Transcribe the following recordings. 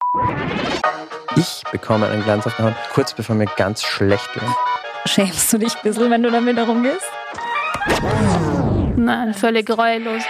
Ich bekomme einen Glanz auf der Haut, kurz bevor mir ganz schlecht wird. Schämst du dich ein bisschen, wenn du damit herumgehst? Nein, völlig reuelos.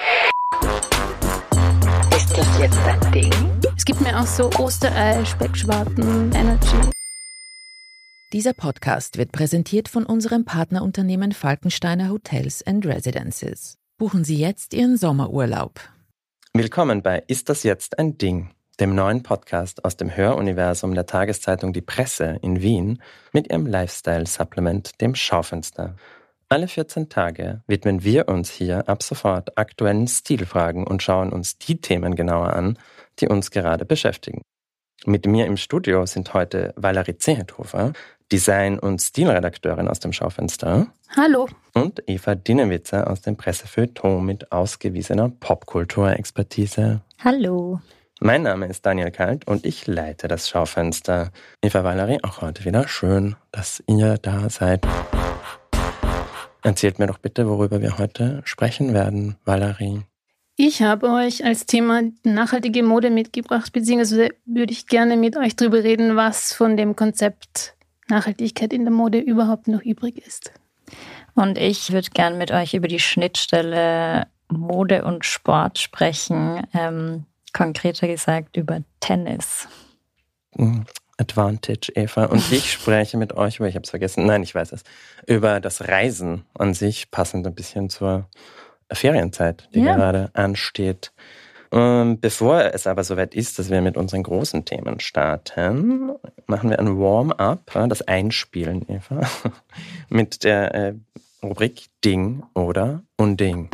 Ist das jetzt ein Ding? Es gibt mir auch so Osterei, Speckschwarten, Energy. Dieser Podcast wird präsentiert von unserem Partnerunternehmen Falkensteiner Hotels & Residences. Buchen Sie jetzt Ihren Sommerurlaub. Willkommen bei Ist das jetzt ein Ding? Dem neuen Podcast aus dem Höruniversum der Tageszeitung Die Presse in Wien mit ihrem Lifestyle-Supplement, dem Schaufenster. Alle 14 Tage widmen wir uns hier ab sofort aktuellen Stilfragen und schauen uns die Themen genauer an, die uns gerade beschäftigen. Mit mir im Studio sind heute Valerie Zehethofer, Design- und Stilredakteurin aus dem Schaufenster. Hallo. Und Eva Dinewitzer aus dem Pressefeuilleton mit ausgewiesener Popkulturexpertise. Hallo. Mein Name ist Daniel Kalt und ich leite das Schaufenster. Eva, Valerie, auch heute wieder schön, dass ihr da seid. Erzählt mir doch bitte, worüber wir heute sprechen werden, Valerie. Ich habe euch als Thema nachhaltige Mode mitgebracht, beziehungsweise würde ich gerne mit euch darüber reden, was von dem Konzept Nachhaltigkeit in der Mode überhaupt noch übrig ist. Und ich würde gerne mit euch über die Schnittstelle Mode und Sport sprechen, konkreter gesagt über Tennis. Advantage, Eva. Und ich spreche mit euch über, ich habe es vergessen, nein, ich weiß es, über das Reisen an sich, passend ein bisschen zur Ferienzeit, die gerade ansteht. Bevor es aber soweit ist, dass wir mit unseren großen Themen starten, machen wir ein Warm-up, das Einspielen, Eva, mit der Rubrik Ding oder Unding.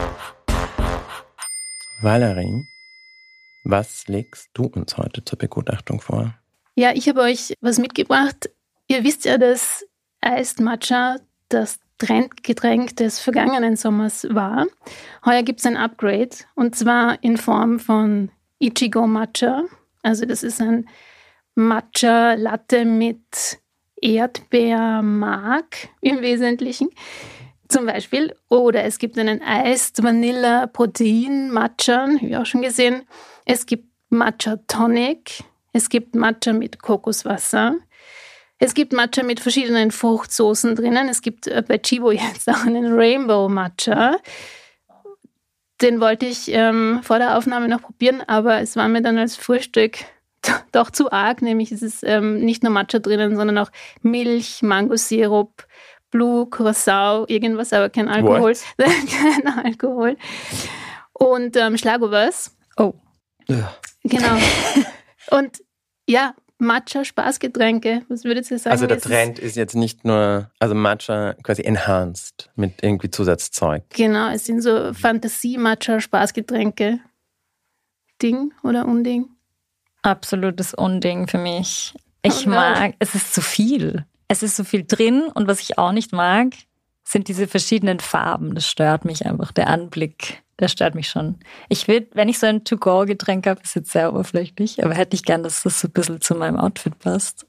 Valerie, was legst du uns heute zur Begutachtung vor? Ja, ich habe euch was mitgebracht. Ihr wisst ja, dass Iced Matcha das Trendgetränk des vergangenen Sommers war. Heuer gibt es ein Upgrade und zwar in Form von Ichigo Matcha. Also das ist ein Matcha-Latte mit Erdbeermark im Wesentlichen zum Beispiel. Oder es gibt einen Iced Vanilla Protein Matcha, habe ich auch schon gesehen. Es gibt Matcha Tonic. Es gibt Matcha mit Kokoswasser. Es gibt Matcha mit verschiedenen Fruchtsoßen drinnen. Es gibt bei Chibo jetzt auch einen Rainbow Matcha. Den wollte ich vor der Aufnahme noch probieren, aber es war mir dann als Frühstück doch zu arg. Nämlich ist es nicht nur Matcha drinnen, sondern auch Milch, Mangosirup, Blue, Curacao, irgendwas, aber kein Alkohol. Kein Alkohol. Und Schlagobers. Oh. Ja. Genau. Und ja, Matcha, Spaßgetränke, was würdet ihr sagen? Also der Trend ist jetzt nicht nur, also Matcha quasi enhanced mit irgendwie Zusatzzeug. Genau, es sind so Fantasie-Matcha, Spaßgetränke. Ding oder Unding? Absolutes Unding für mich. Ich mag, es ist zu viel. Es ist so viel drin und was ich auch nicht mag, sind diese verschiedenen Farben. Das stört mich einfach, der Anblick. Das stört mich schon. Ich will, wenn ich so ein To-Go-Getränk habe, ist jetzt sehr oberflächlich, aber hätte ich gern, dass das so ein bisschen zu meinem Outfit passt.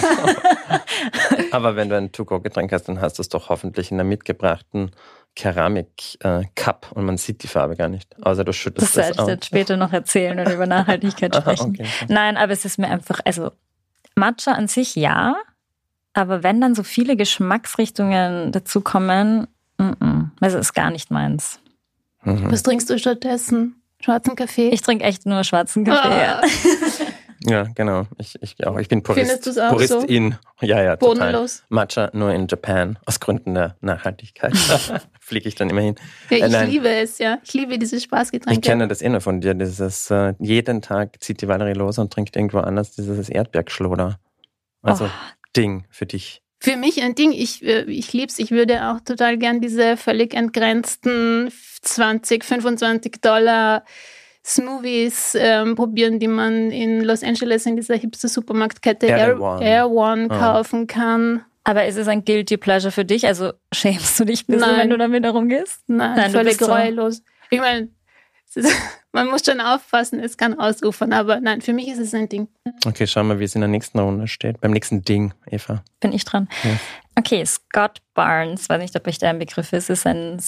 Aber wenn du ein To-Go-Getränk hast, dann hast du es doch hoffentlich in einer mitgebrachten Keramik-Cup und man sieht die Farbe gar nicht. Außer du schüttest das werde ich dann später noch erzählen und über Nachhaltigkeit sprechen. Okay. Nein, aber es ist mir einfach, also Matcha an sich ja, aber wenn dann so viele Geschmacksrichtungen dazukommen, also ist gar nicht meins. Was trinkst du stattdessen? Schwarzen Kaffee? Ich trinke echt nur schwarzen Kaffee. Ja. Ja, genau. Ich auch. Ich bin Purist. Findest du es auch Puristin. so? Ja, total. Bodenlos? Matcha nur in Japan. Aus Gründen der Nachhaltigkeit. Fliege ich dann immer hin. Ja, ich liebe es, ja. Ich liebe diese Spaßgetränke. Ich kenne das nur von dir. Dieses, jeden Tag zieht die Valerie los und trinkt irgendwo anders dieses Erdbeerschloder. Also Ding für dich. Für mich ein Ding, ich lieb's. Ich würde auch total gern diese völlig entgrenzten $20-25 Smoothies probieren, die man in Los Angeles in dieser Hipster-Supermarktkette Air One kaufen kann. Aber ist es ein Guilty Pleasure für dich? Also schämst du dich ein bisschen, wenn du damit herumgehst? Nein, völlig reuelos. Ich meine, man muss schon aufpassen, es kann ausufern, aber nein, für mich ist es ein Ding. Okay, schauen wir, wie es in der nächsten Runde steht. Beim nächsten Ding, Eva. Bin ich dran. Ja. Okay, Scott Barnes, weiß nicht, ob euch der ein Begriff ist ein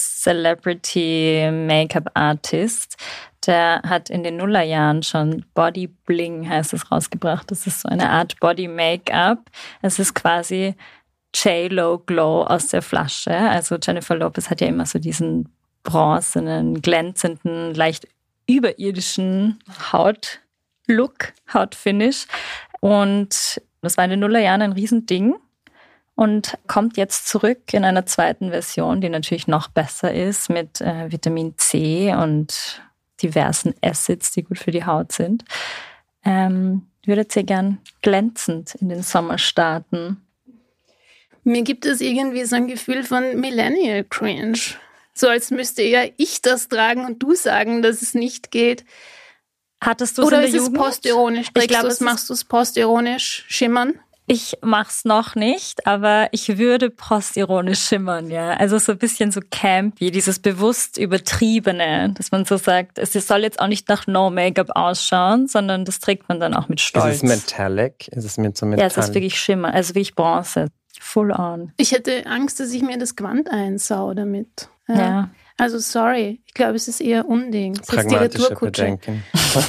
Celebrity-Make-up-Artist. Der hat in den Nullerjahren schon Body Bling, heißt es, rausgebracht. Das ist so eine Art Body-Make-up. Es ist quasi J-Lo Glow aus der Flasche. Also Jennifer Lopez hat ja immer so diesen bronzenen, glänzenden, leicht überirdischen Hautlook, Hautfinish. Und das war in den Nullerjahren ein Riesending. Und kommt jetzt zurück in einer zweiten Version, die natürlich noch besser ist, mit Vitamin C und diversen Acids, die gut für die Haut sind. Würdet ihr gern glänzend in den Sommer starten? Mir gibt es irgendwie so ein Gefühl von Millennial Cringe. So als müsste ja ich das tragen und du sagen, dass es nicht geht. Hattest du es in der Jugend? Oder ist es postironisch? Machst du es postironisch schimmern? Ich mach's noch nicht, aber ich würde postironisch schimmern, ja. Also so ein bisschen so campy, dieses bewusst Übertriebene, dass man so sagt, es soll jetzt auch nicht nach No-Make-up ausschauen, sondern das trägt man dann auch mit Stolz. Ist es metallic? Ist es mit so Metall? Ja, es ist wirklich Schimmer, also wirklich Bronze. Full on. Ich hätte Angst, dass ich mir das Gewand einsau damit. Ja. Also sorry, ich glaube, es ist eher Unding. Es pragmatische Bedenken.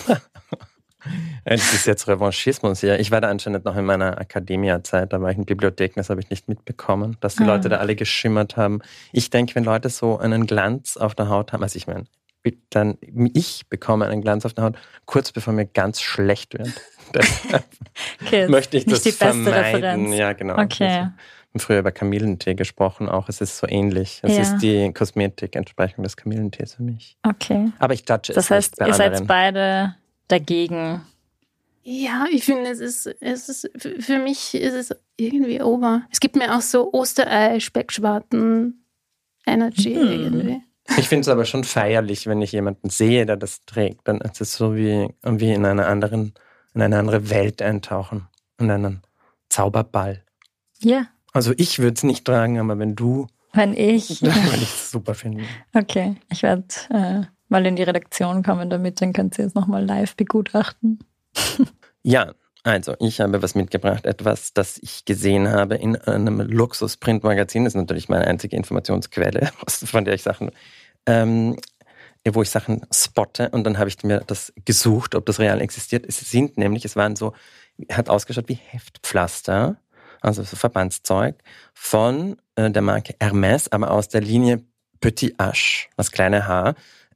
Das ist jetzt Revanchismus hier. Ich war da anscheinend noch in meiner Akademia-Zeit, da war ich in Bibliotheken, das habe ich nicht mitbekommen, dass die Leute da alle geschimmert haben. Ich denke, wenn Leute so einen Glanz auf der Haut haben, also ich meine, ich bekomme einen Glanz auf der Haut, kurz bevor mir ganz schlecht wird. Okay, möchte ich das nicht die beste vermeiden. Referenz. Ja, genau. Okay. Wir haben früher über Kamillentee gesprochen, auch es ist so ähnlich. Es ist die Kosmetik-Entsprechung des Kamillentees für mich. Okay. Aber ich judge es Das heißt, nicht bei ihr anderen. seid beide dagegen. Ja, ich finde, es ist für mich ist es irgendwie over. Es gibt mir auch so Osterei, Speckschwarten, Energy irgendwie. Ich finde es aber schon feierlich, wenn ich jemanden sehe, der das trägt. Dann ist es so wie in eine andere Welt eintauchen. In einen Zauberball. Ja. Also ich würde es nicht tragen, aber wenn du... Wenn ich... würde ich es super finden. Okay, ich werde mal in die Redaktion kommen damit, dann könnt ihr es nochmal live begutachten. Ja, also ich habe was mitgebracht, etwas, das ich gesehen habe in einem Luxus-Printmagazin. Das ist natürlich meine einzige Informationsquelle, von der ich Sachen, wo ich Sachen spotte. Und dann habe ich mir das gesucht, ob das real existiert. Es waren so, hat ausgeschaut wie Heftpflaster, also so Verbandszeug von der Marke Hermès, aber aus der Linie Petit H, das kleine H.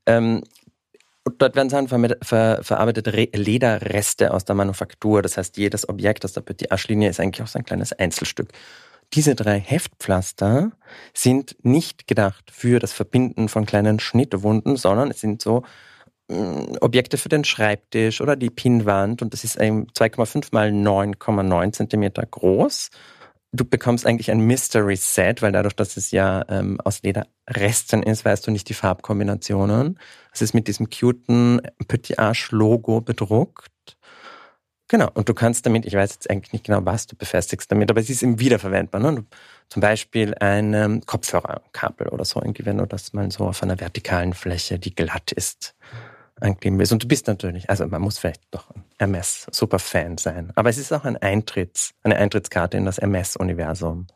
Und dort werden Sachen verarbeitete Lederreste aus der Manufaktur. Das heißt, jedes Objekt aus der Petit H-Linie ist eigentlich auch so ein kleines Einzelstück. Diese 3 Heftpflaster sind nicht gedacht für das Verbinden von kleinen Schnittwunden, sondern es sind so Objekte für den Schreibtisch oder die Pinnwand. Und das ist 2,5 mal 9,9 Zentimeter groß. Du bekommst eigentlich ein Mystery Set, weil dadurch, dass es ja aus Lederresten ist, weißt du nicht die Farbkombinationen. Es ist mit diesem cuten Petit H-Logo bedruckt. Genau, und du kannst damit, ich weiß jetzt eigentlich nicht genau, was du befestigst damit, aber es ist eben wiederverwendbar. Ne? Zum Beispiel ein Kopfhörerkabel oder so, irgendwie, wenn du das mal so auf einer vertikalen Fläche, die glatt ist, ankleben willst. Und du bist natürlich, also man muss vielleicht doch ein Hermès-Superfan sein. Aber es ist auch eine Eintrittskarte in das Hermès-Universum.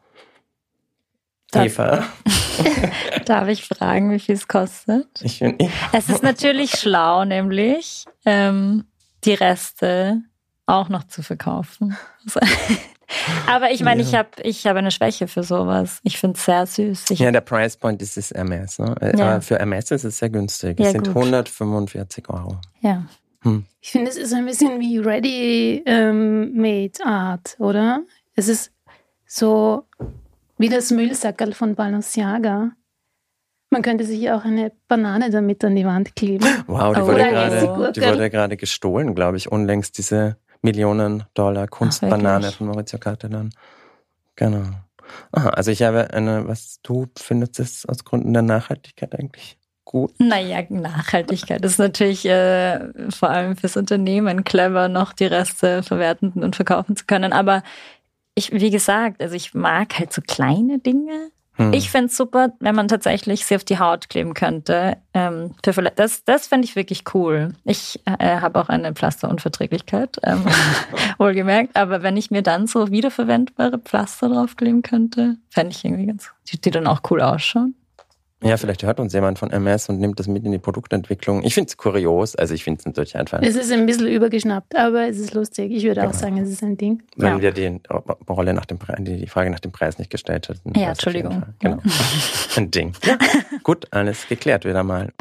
Eva? Darf ich fragen, wie viel es kostet? Es ist natürlich schlau, nämlich die Reste auch noch zu verkaufen. Aber ich meine, ich habe eine Schwäche für sowas. Ich finde es sehr süß. Ja, der Price Point ist das Hermès. Ne? Ja. Aber für Hermès ist es sehr günstig. Es Ja, sind gut. 145 €. Ja. Ich finde, es ist ein bisschen wie Ready-Made Art, oder? Es ist so wie das Müllsackerl von Balenciaga. Man könnte sich auch eine Banane damit an die Wand kleben. Wow, die Oh. wurde Oder gerade gerade gestohlen, glaube ich, unlängst diese Millionen-Dollar Kunstbanane wirklich? von Maurizio Cattelan. Genau. Aha, also ich habe du findest es aus Gründen der Nachhaltigkeit eigentlich gut? Naja, Nachhaltigkeit ist natürlich vor allem fürs Unternehmen clever, noch die Reste verwerten und verkaufen zu können. Aber wie gesagt, also ich mag halt so kleine Dinge. Ich fände es super, wenn man tatsächlich sie auf die Haut kleben könnte. Das fände ich wirklich cool. Ich habe auch eine Pflasterunverträglichkeit, wohlgemerkt. Aber wenn ich mir dann so wiederverwendbare Pflaster draufkleben könnte, fände ich irgendwie die dann auch cool ausschauen. Ja, vielleicht hört uns jemand von MS und nimmt das mit in die Produktentwicklung. Ich finde es kurios, also ich finde es natürlich einfach... Es ist ein bisschen übergeschnappt, aber es ist lustig. Ich würde auch sagen, es ist ein Ding. Weil wir die Frage nach dem Preis nicht gestellt hatten. Ja, Entschuldigung. Genau. Ein Ding. Ja. Gut, alles geklärt wieder mal.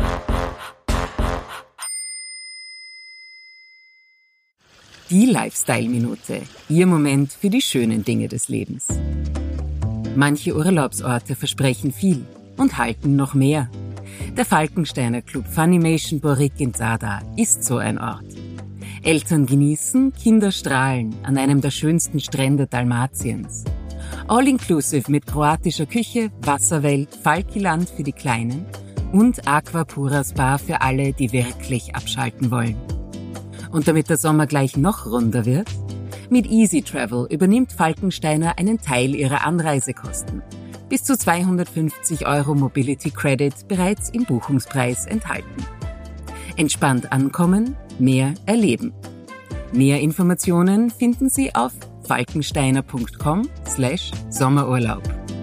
Die Lifestyle-Minute. Ihr Moment für die schönen Dinge des Lebens. Manche Urlaubsorte versprechen viel und halten noch mehr. Der Falkensteiner Club Funimation Borik in Zadar ist so ein Ort. Eltern genießen, Kinder strahlen an einem der schönsten Strände Dalmatiens. All-inclusive mit kroatischer Küche, Wasserwelt, Falkiland für die Kleinen und Aquapura Spa für alle, die wirklich abschalten wollen. Und damit der Sommer gleich noch runder wird, mit Easy Travel übernimmt Falkensteiner einen Teil ihrer Anreisekosten. Bis zu 250 € Mobility Credit bereits im Buchungspreis enthalten. Entspannt ankommen, mehr erleben. Mehr Informationen finden Sie auf falkensteiner.com/Sommerurlaub.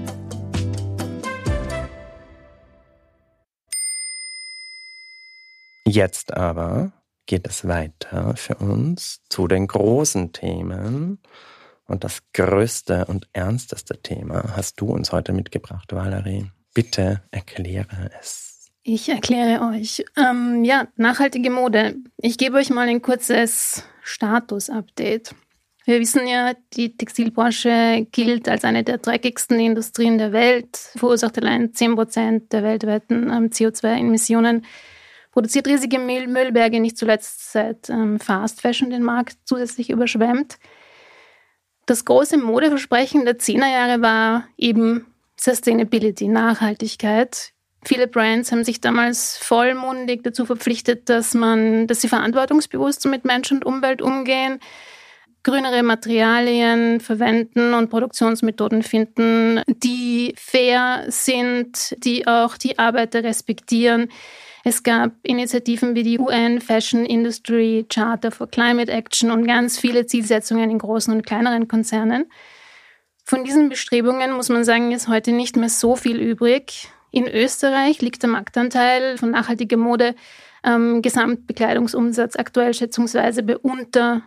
Jetzt aber geht es weiter für uns zu den großen Themen. Und das größte und ernsteste Thema hast du uns heute mitgebracht, Valerie. Bitte erkläre es. Ich erkläre euch. Nachhaltige Mode. Ich gebe euch mal ein kurzes Status-Update. Wir wissen ja, die Textilbranche gilt als eine der dreckigsten Industrien der Welt, verursacht allein 10% der weltweiten CO2-Emissionen, produziert riesige Müllberge, nicht zuletzt seit Fast Fashion den Markt zusätzlich überschwemmt. Das große Modeversprechen der 10er Jahre war eben Sustainability, Nachhaltigkeit. Viele Brands haben sich damals vollmundig dazu verpflichtet, dass sie verantwortungsbewusst mit Mensch und Umwelt umgehen, grünere Materialien verwenden und Produktionsmethoden finden, die fair sind, die auch die Arbeiter respektieren. Es gab Initiativen wie die UN Fashion Industry Charter for Climate Action und ganz viele Zielsetzungen in großen und kleineren Konzernen. Von diesen Bestrebungen, muss man sagen, ist heute nicht mehr so viel übrig. In Österreich liegt der Marktanteil von nachhaltiger Mode Gesamtbekleidungsumsatz aktuell schätzungsweise bei unter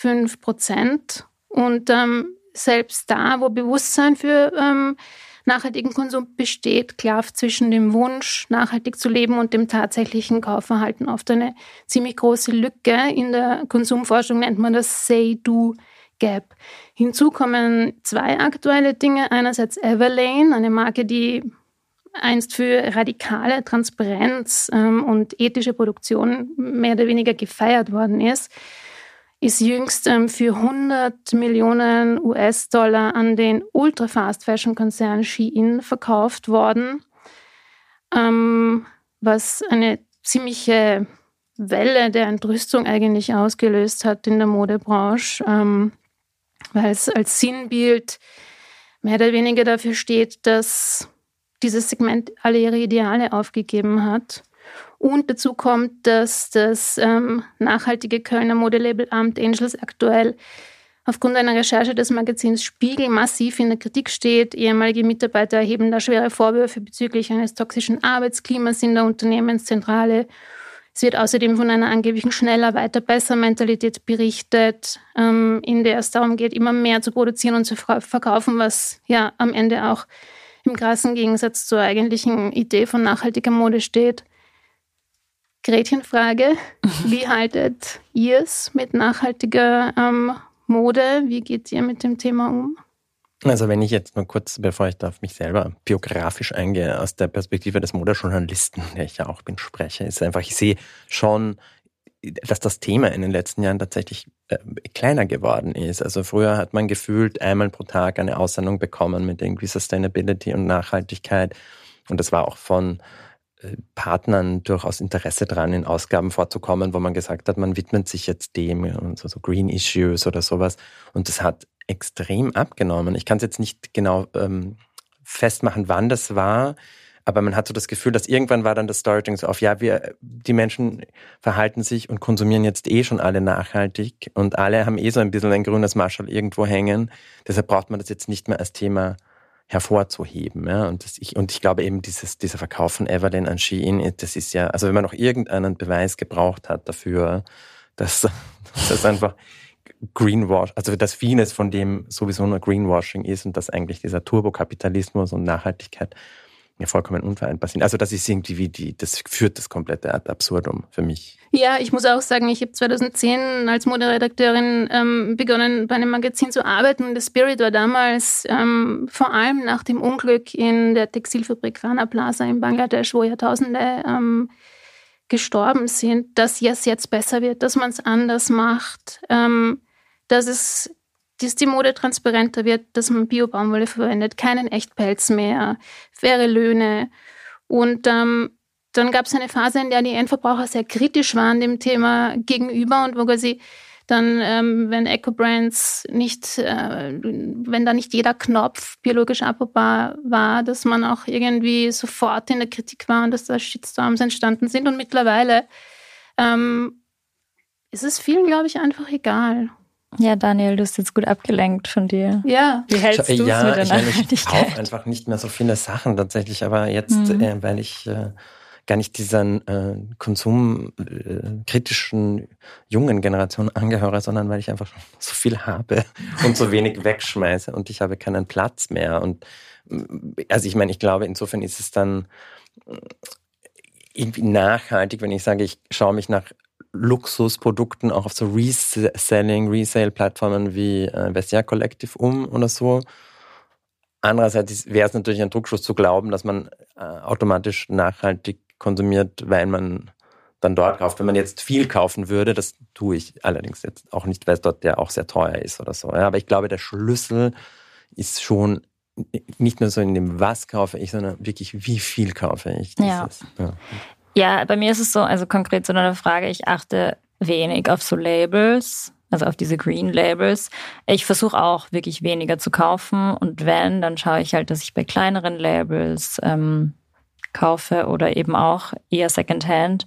5%. Und selbst da, wo Bewusstsein für nachhaltigen Konsum besteht, klafft zwischen dem Wunsch, nachhaltig zu leben und dem tatsächlichen Kaufverhalten oft eine ziemlich große Lücke. In der Konsumforschung nennt man das Say-Do-Gap. Hinzu kommen zwei aktuelle Dinge. Einerseits Everlane, eine Marke, die einst für radikale Transparenz und ethische Produktion mehr oder weniger gefeiert worden ist jüngst für 100 Millionen US-Dollar an den Ultra-Fast-Fashion-Konzern Shein verkauft worden, was eine ziemliche Welle der Entrüstung eigentlich ausgelöst hat in der Modebranche, weil es als Sinnbild mehr oder weniger dafür steht, dass dieses Segment alle ihre Ideale aufgegeben hat. Und dazu kommt, dass das nachhaltige Kölner Modelabel Armed Angels aktuell aufgrund einer Recherche des Magazins Spiegel massiv in der Kritik steht. Ehemalige Mitarbeiter erheben da schwere Vorwürfe bezüglich eines toxischen Arbeitsklimas in der Unternehmenszentrale. Es wird außerdem von einer angeblichen schneller, weiter, besser Mentalität berichtet, in der es darum geht, immer mehr zu produzieren und zu verkaufen, was ja am Ende auch im krassen Gegensatz zur eigentlichen Idee von nachhaltiger Mode steht. Gretchenfrage, wie haltet ihr es mit nachhaltiger Mode? Wie geht ihr mit dem Thema um? Also wenn ich jetzt nur kurz, bevor ich da auf mich selber biografisch eingehe, aus der Perspektive des Modejournalisten, der ich ja auch bin, spreche, ist einfach, ich sehe schon, dass das Thema in den letzten Jahren tatsächlich kleiner geworden ist. Also früher hat man gefühlt einmal pro Tag eine Aussendung bekommen mit irgendwie Sustainability und Nachhaltigkeit und das war auch von Partnern durchaus Interesse dran, in Ausgaben vorzukommen, wo man gesagt hat, man widmet sich jetzt dem und so Green Issues oder sowas. Und das hat extrem abgenommen. Ich kann es jetzt nicht genau festmachen, wann das war. Aber man hat so das Gefühl, dass irgendwann war dann das Storytelling so auf, die Menschen verhalten sich und konsumieren jetzt schon alle nachhaltig und alle haben so ein bisschen ein grünes Maschel irgendwo hängen. Deshalb braucht man das jetzt nicht mehr als Thema hervorzuheben. Ja? Und ich glaube eben, dieser Verkauf von Everlane an Shein, das ist ja, also wenn man noch irgendeinen Beweis gebraucht hat dafür, dass das einfach Greenwash, also dass vieles von dem sowieso nur Greenwashing ist und dass eigentlich dieser Turbokapitalismus und Nachhaltigkeit mir vollkommen unvereinbar sind. Also das ist irgendwie das führt das komplette ad absurdum für mich. Ja, ich muss auch sagen, ich habe 2010 als Moderedakteurin begonnen, bei einem Magazin zu arbeiten. Und der Spirit war damals vor allem nach dem Unglück in der Textilfabrik Rana Plaza in Bangladesch, wo ja Tausende gestorben sind, dass es jetzt besser wird, dass man es anders macht, dass die Mode transparenter wird, dass man Bio-Baumwolle verwendet, keinen Echtpelz mehr, faire Löhne. Und dann gab es eine Phase, in der die Endverbraucher sehr kritisch waren dem Thema gegenüber und wo quasi dann, wenn Eco-Brands wenn da nicht jeder Knopf biologisch abbaubar war, dass man auch irgendwie sofort in der Kritik war und dass da Shitstorms entstanden sind. Und mittlerweile ist es vielen, glaube ich, einfach egal. Ja, Daniel, du bist jetzt gut abgelenkt von dir. Ja. Wie hältst du es mit der Nachhaltigkeit? Ich kaufe einfach nicht mehr so viele Sachen tatsächlich, aber jetzt, weil ich gar nicht diesen konsumkritischen jungen Generation angehöre, sondern weil ich einfach so viel habe und so wenig wegschmeiße und ich habe keinen Platz mehr. Und also ich meine, ich glaube, insofern ist es dann irgendwie nachhaltig, wenn ich sage, ich schaue mich nach Luxusprodukten auch auf so Resale-Plattformen wie Vestiaire Collective oder so. Andererseits wäre es natürlich ein Druckschuss zu glauben, dass man automatisch nachhaltig konsumiert, weil man dann dort kauft. Wenn man jetzt viel kaufen würde, das tue ich allerdings jetzt auch nicht, weil es dort ja auch sehr teuer ist oder so. Ja, aber ich glaube, der Schlüssel ist schon nicht nur so in dem, was kaufe ich, sondern wirklich, wie viel kaufe ich. Ja, bei mir ist es so, also konkret zu einer Frage, ich achte wenig auf so Labels, also auf diese Green Labels. Ich versuche auch wirklich weniger zu kaufen und wenn, dann schaue ich halt, dass ich bei kleineren Labels kaufe oder eben auch eher Secondhand.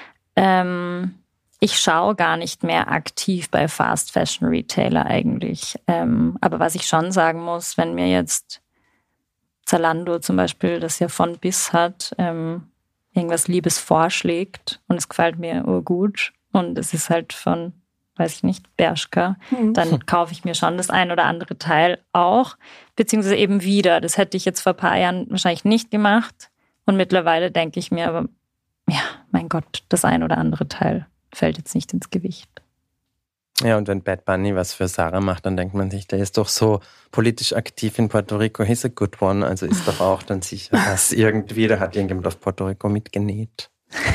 Ich schaue gar nicht mehr aktiv bei Fast Fashion Retailer eigentlich. Aber was ich schon sagen muss, wenn mir jetzt Zalando zum Beispiel, das ja von bis hat, irgendwas Liebes vorschlägt und es gefällt mir urgut und es ist halt von, weiß ich nicht, Bershka, dann kaufe ich mir schon das ein oder andere Teil auch, beziehungsweise eben wieder. Das hätte ich jetzt vor ein paar Jahren wahrscheinlich nicht gemacht und mittlerweile denke ich mir aber, ja, mein Gott, das ein oder andere Teil fällt jetzt nicht ins Gewicht. Ja, und wenn Bad Bunny was für Sarah macht, dann denkt man sich, der ist doch so politisch aktiv in Puerto Rico, he's a good one, also ist doch auch dann sicher, dass irgendwie, da hat irgendjemand auf Puerto Rico mitgenäht.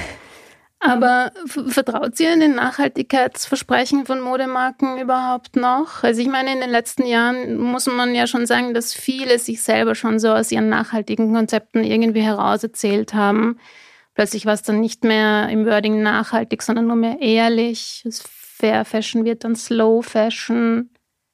Aber vertraut ihr in den Nachhaltigkeitsversprechen von Modemarken überhaupt noch? Also ich meine, in den letzten Jahren muss man ja schon sagen, dass viele sich selber schon so aus ihren nachhaltigen Konzepten irgendwie herauserzählt haben. Plötzlich war es dann nicht mehr im Wording nachhaltig, sondern nur mehr ehrlich. Fair Fashion wird dann Slow Fashion.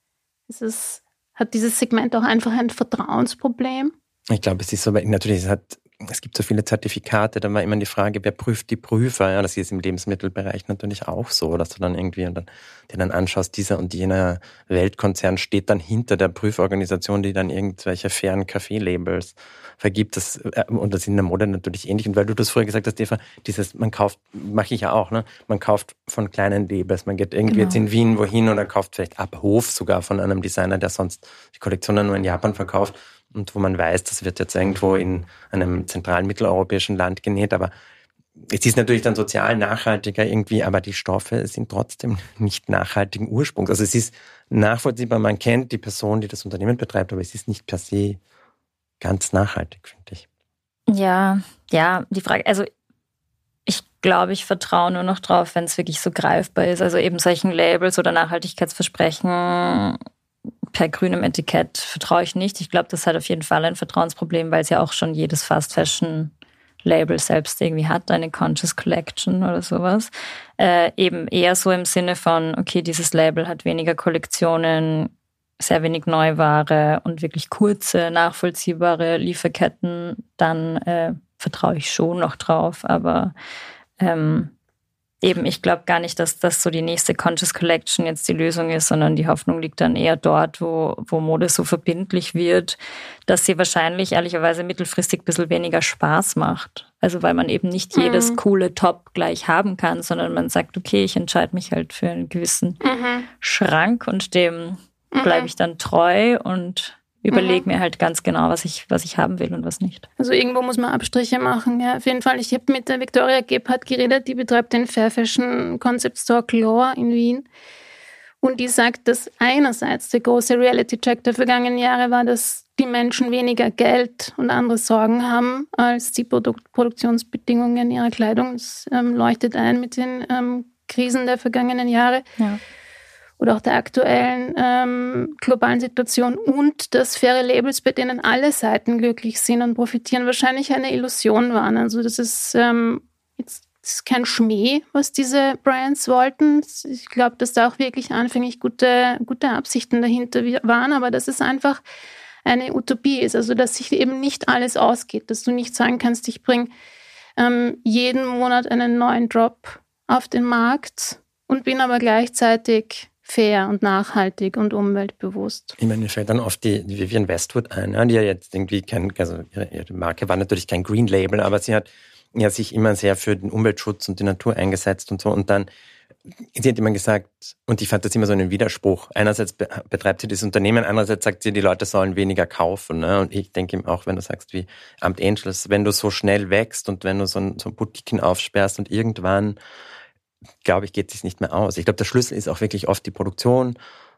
Hat dieses Segment auch einfach ein Vertrauensproblem? Ich glaube, es ist so, natürlich, es gibt so viele Zertifikate, da war immer die Frage, wer prüft die Prüfer? Ja, das ist im Lebensmittelbereich natürlich auch so, dass du dann irgendwie dir dann anschaust, dieser und jener Weltkonzern steht dann hinter der Prüforganisation, die dann irgendwelche fairen Kaffee-Labels vergibt. Und das ist in der Mode natürlich ähnlich. Und weil du das früher gesagt hast, Eva, man kauft, mache ich ja auch, ne? Man kauft von kleinen Labels, man geht irgendwie jetzt in Wien wohin oder kauft vielleicht ab Hof sogar von einem Designer, der sonst die Kollektionen nur in Japan verkauft. Und wo man weiß, das wird jetzt irgendwo in einem zentralen mitteleuropäischen Land genäht, aber es ist natürlich dann sozial nachhaltiger irgendwie, aber die Stoffe sind trotzdem nicht nachhaltigen Ursprungs. Also es ist nachvollziehbar, man kennt die Person, die das Unternehmen betreibt, aber es ist nicht per se ganz nachhaltig, finde ich. Ja, die Frage, also ich glaube, ich vertraue nur noch drauf, wenn es wirklich so greifbar ist, also eben solchen Labels oder Nachhaltigkeitsversprechen per grünem Etikett vertraue ich nicht. Ich glaube, das hat auf jeden Fall ein Vertrauensproblem, weil es ja auch schon jedes Fast-Fashion-Label selbst irgendwie hat, eine Conscious Collection oder sowas. Eben eher so im Sinne von, okay, dieses Label hat weniger Kollektionen, sehr wenig Neuware und wirklich kurze, nachvollziehbare Lieferketten, dann vertraue ich schon noch drauf. Aber eben, ich glaube gar nicht, dass das so die nächste Conscious Collection jetzt die Lösung ist, sondern die Hoffnung liegt dann eher dort, wo Mode so verbindlich wird, dass sie wahrscheinlich ehrlicherweise mittelfristig ein bisschen weniger Spaß macht. Also weil man eben nicht jedes coole Top gleich haben kann, sondern man sagt, okay, ich entscheide mich halt für einen gewissen Schrank und dem bleibe ich dann treu und überlege mir halt ganz genau, was ich haben will und was nicht. Also irgendwo muss man Abstriche machen. Ja, auf jeden Fall. Ich habe mit der Victoria Gebhardt geredet, die betreibt den Fair Fashion Concept Store Clore in Wien. Und die sagt, dass einerseits der große Reality-Check der vergangenen Jahre war, dass die Menschen weniger Geld und andere Sorgen haben als die Produktionsbedingungen ihrer Kleidung. Das leuchtet ein mit den Krisen der vergangenen Jahre. Ja. Oder auch der aktuellen globalen Situation und dass faire Labels, bei denen alle Seiten glücklich sind und profitieren, wahrscheinlich eine Illusion waren. Also das ist jetzt kein Schmäh, was diese Brands wollten. Ich glaube, dass da auch wirklich anfänglich gute Absichten dahinter waren, aber dass es einfach eine Utopie ist. Also dass sich eben nicht alles ausgeht, dass du nicht sagen kannst, ich bringe jeden Monat einen neuen Drop auf den Markt und bin aber gleichzeitig fair und nachhaltig und umweltbewusst. Ich meine, mir fällt dann oft die Vivienne Westwood ein, ja, die ja jetzt irgendwie ihre Marke war natürlich kein Green Label, aber sie hat ja sich immer sehr für den Umweltschutz und die Natur eingesetzt und so. Und dann, sie hat immer gesagt, und ich fand das immer so einen Widerspruch, einerseits betreibt sie das Unternehmen, andererseits sagt sie, die Leute sollen weniger kaufen. Ne? Und ich denke eben auch, wenn du sagst, wie Amt Angels, wenn du so schnell wächst und wenn du so ein Boutiquen aufsperrst und irgendwann, glaube ich, geht es sich nicht mehr aus. Ich glaube, der Schlüssel ist auch wirklich oft die Produktion,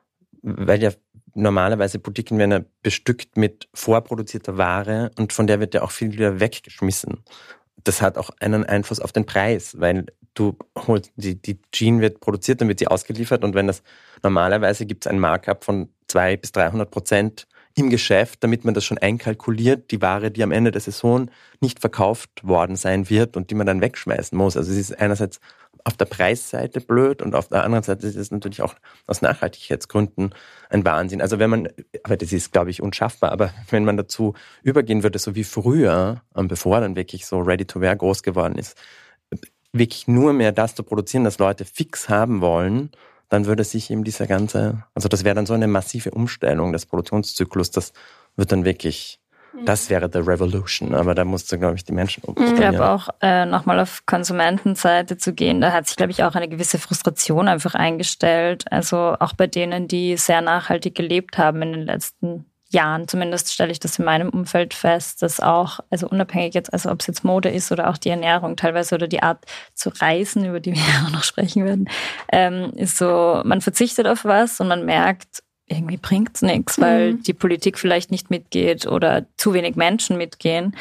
weil ja normalerweise Boutiquen werden ja bestückt mit vorproduzierter Ware und von der wird ja auch viel wieder weggeschmissen. Das hat auch einen Einfluss auf den Preis, weil du holst, die Jeans wird produziert, dann wird sie ausgeliefert und wenn das normalerweise gibt es ein Markup von 200% bis 300% im Geschäft, damit man das schon einkalkuliert, die Ware, die am Ende der Saison nicht verkauft worden sein wird und die man dann wegschmeißen muss. Also es ist einerseits auf der Preisseite blöd und auf der anderen Seite ist es natürlich auch aus Nachhaltigkeitsgründen ein Wahnsinn. Also wenn man, aber das ist, glaube ich, unschaffbar, aber wenn man dazu übergehen würde, so wie früher, bevor dann wirklich so Ready-to-Wear groß geworden ist, wirklich nur mehr das zu produzieren, das Leute fix haben wollen, dann würde sich eben dieser ganze, also das wäre dann so eine massive Umstellung des Produktionszyklus, das wird dann wirklich, das wäre the revolution, aber da musst du, glaube ich, die Menschen umstellen. Ich glaube auch, nochmal auf Konsumentenseite zu gehen, da hat sich, glaube ich, auch eine gewisse Frustration einfach eingestellt, also auch bei denen, die sehr nachhaltig gelebt haben in den letzten Jahren, zumindest stelle ich das in meinem Umfeld fest, dass auch, also unabhängig jetzt, also ob es jetzt Mode ist oder auch die Ernährung teilweise oder die Art zu reisen, über die wir auch noch sprechen werden, ist so, man verzichtet auf was und man merkt, irgendwie bringt's nichts, weil die Politik vielleicht nicht mitgeht oder zu wenig Menschen mitgehen.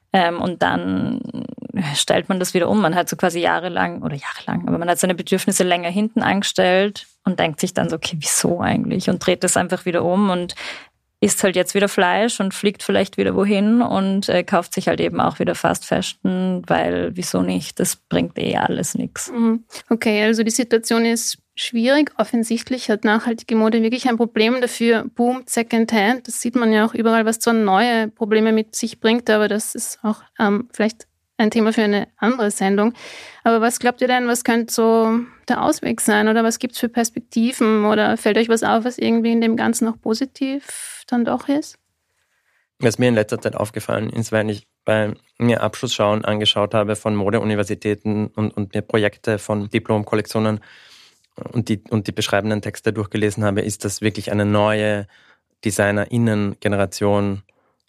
Und dann stellt man das wieder um. Man hat so quasi jahrelang, aber man hat seine Bedürfnisse länger hinten angestellt und denkt sich dann so, okay, wieso eigentlich? Und dreht das einfach wieder um und isst halt jetzt wieder Fleisch und fliegt vielleicht wieder wohin und kauft sich halt eben auch wieder Fast Fashion, weil wieso nicht? Das bringt alles nichts. Okay, also die Situation ist schwierig. Offensichtlich hat nachhaltige Mode wirklich ein Problem. Dafür boomt Secondhand. Das sieht man ja auch überall, was zwar neue Probleme mit sich bringt, aber das ist auch vielleicht ein Thema für eine andere Sendung. Aber was glaubt ihr denn, was könnte so der Ausweg sein oder was gibt es für Perspektiven oder fällt euch was auf, was irgendwie in dem Ganzen noch positiv dann doch ist? Was mir in letzter Zeit aufgefallen ist, weil ich bei mir Abschlussschauen angeschaut habe von Modeuniversitäten und mir Projekte von Diplomkollektionen und die beschreibenden Texte durchgelesen habe, ist, dass wirklich eine neue DesignerInnen-Generation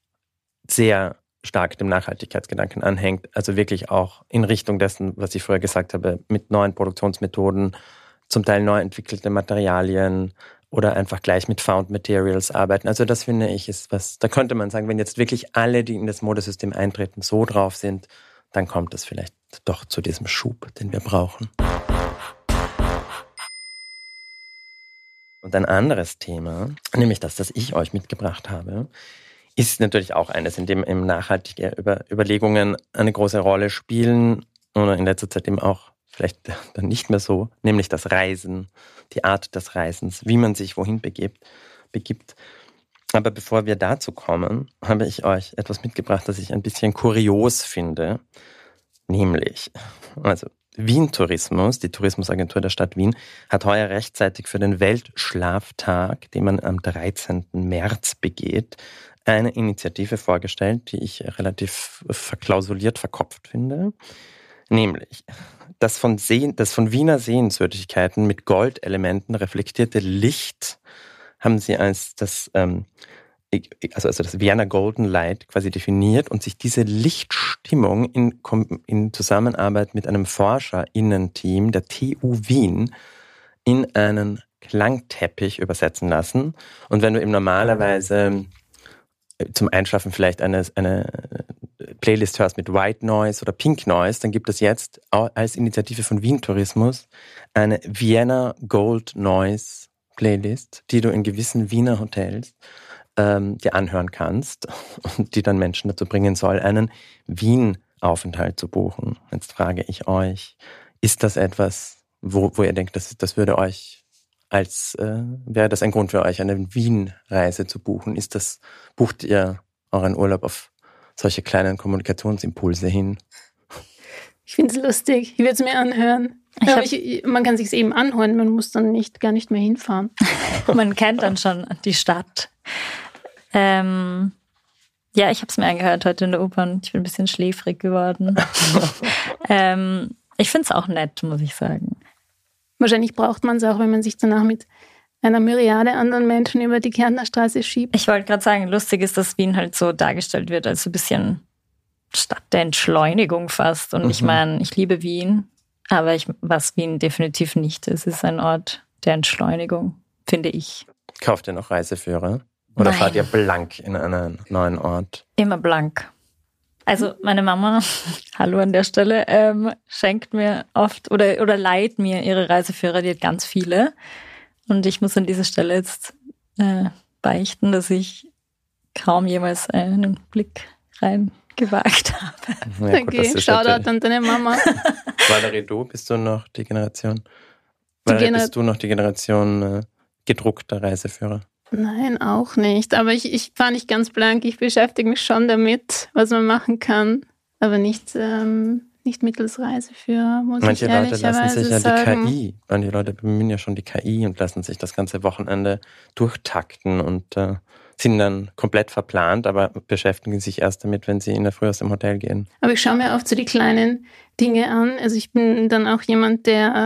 sehr stark dem Nachhaltigkeitsgedanken anhängt, also wirklich auch in Richtung dessen, was ich vorher gesagt habe, mit neuen Produktionsmethoden, zum Teil neu entwickelte Materialien oder einfach gleich mit Found Materials arbeiten. Also das finde ich ist was, da könnte man sagen, wenn jetzt wirklich alle, die in das Modesystem eintreten, so drauf sind, dann kommt es vielleicht doch zu diesem Schub, den wir brauchen. Und ein anderes Thema, nämlich das ich euch mitgebracht habe, ist natürlich auch eines, in dem eben nachhaltige Überlegungen eine große Rolle spielen oder in letzter Zeit eben auch vielleicht dann nicht mehr so, nämlich das Reisen, die Art des Reisens, wie man sich wohin begibt. begibt. Aber bevor wir dazu kommen, habe ich euch etwas mitgebracht, das ich ein bisschen kurios finde. Nämlich, also Wien-Tourismus, die Tourismusagentur der Stadt Wien, hat heuer rechtzeitig für den Weltschlaftag, den man am 13. März begeht, eine Initiative vorgestellt, die ich relativ verklausuliert verkopft finde. Nämlich, das von Wiener Sehenswürdigkeiten mit Goldelementen reflektierte Licht haben sie als das Vienna Golden Light quasi definiert und sich diese Lichtstimmung in Zusammenarbeit mit einem ForscherInnen-Team der TU Wien in einen Klangteppich übersetzen lassen. Und wenn du eben normalerweise zum Einschlafen vielleicht eine Playlist hörst mit White Noise oder Pink Noise, dann gibt es jetzt als Initiative von Wien Tourismus eine Vienna Gold Noise Playlist, die du in gewissen Wiener Hotels dir anhören kannst und die dann Menschen dazu bringen soll, einen Wien-Aufenthalt zu buchen. Jetzt frage ich euch, ist das etwas, wo ihr denkt, das würde euch wäre das ein Grund für euch, eine Wien-Reise zu buchen? Bucht ihr euren Urlaub auf solche kleinen Kommunikationsimpulse hin? Ich finde es lustig. Ich würde es mir anhören. Man kann es sich eben anhören, man muss dann gar nicht mehr hinfahren. Man kennt dann schon die Stadt. Ja, ich habe es mir angehört heute in der U-Bahn. Ich bin ein bisschen schläfrig geworden. Ich finde es auch nett, muss ich sagen. Wahrscheinlich braucht man es auch, wenn man sich danach mit einer Myriade anderen Menschen über die Kärntner Straße schiebt. Ich wollte gerade sagen, lustig ist, dass Wien halt so dargestellt wird als so ein bisschen Stadt der Entschleunigung fast. Und ich meine, ich liebe Wien, aber was Wien definitiv nicht ist ein Ort der Entschleunigung, finde ich. Kauft ihr noch Reiseführer? Oder Nein. fahrt ihr blank in einen neuen Ort? Immer blank. Also meine Mama, hallo an der Stelle, schenkt mir oft oder leiht mir ihre Reiseführer, die hat ganz viele. Und ich muss an dieser Stelle jetzt beichten, dass ich kaum jemals einen Blick reingewagt habe. Ja, gut, Okay, Shoutout an deine Mama. Valerie, bist du noch die Generation? Bist du noch die Generation gedruckter Reiseführer? Nein, auch nicht. Aber ich fahre nicht ganz blank. Ich beschäftige mich schon damit, was man machen kann. Aber nicht mittels Reiseführer, muss Manche ich Leute lassen ehrlicherweise sich ja sagen. die KI, manche Leute bemühen ja schon die KI und lassen sich das ganze Wochenende durchtakten und sind dann komplett verplant, aber beschäftigen sich erst damit, wenn sie in der Früh aus dem Hotel gehen. Aber ich schaue mir oft so die kleinen Dinge an. Also ich bin dann auch jemand,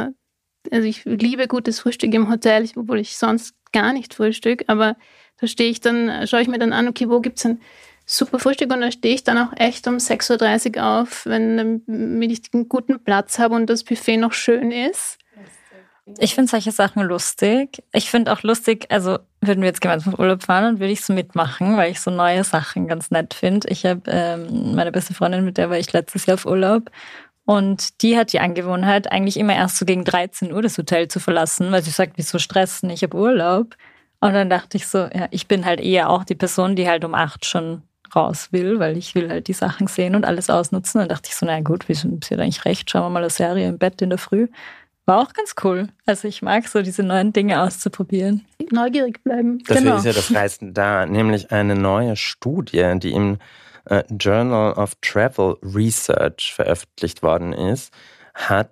ich liebe gutes Frühstück im Hotel, obwohl ich sonst gar nicht frühstück, aber da schaue ich mir dann an, okay, wo gibt es ein super Frühstück, und da stehe ich dann auch echt um 6.30 Uhr auf, damit ich einen guten Platz habe und das Buffet noch schön ist. Ich finde solche Sachen lustig. Ich finde auch lustig, also würden wir jetzt gemeinsam auf Urlaub fahren und würde ich so mitmachen, weil ich so neue Sachen ganz nett finde. Ich habe meine beste Freundin, mit der war ich letztes Jahr auf Urlaub, und die hat die Angewohnheit, eigentlich immer erst so gegen 13 Uhr das Hotel zu verlassen, weil sie sagt, wieso stressen, ich habe Urlaub. Und dann dachte ich so, ja, ich bin halt eher auch die Person, die halt um 8 schon raus will, weil ich will halt die Sachen sehen und alles ausnutzen. Dann dachte ich so, na gut, sie hat eigentlich recht, schauen wir mal eine Serie im Bett in der Früh. War auch ganz cool. Also ich mag so diese neuen Dinge auszuprobieren. Neugierig bleiben. Dafür ist ja das Reisen da, nämlich eine neue Studie, die im Journal of Travel Research veröffentlicht worden ist, hat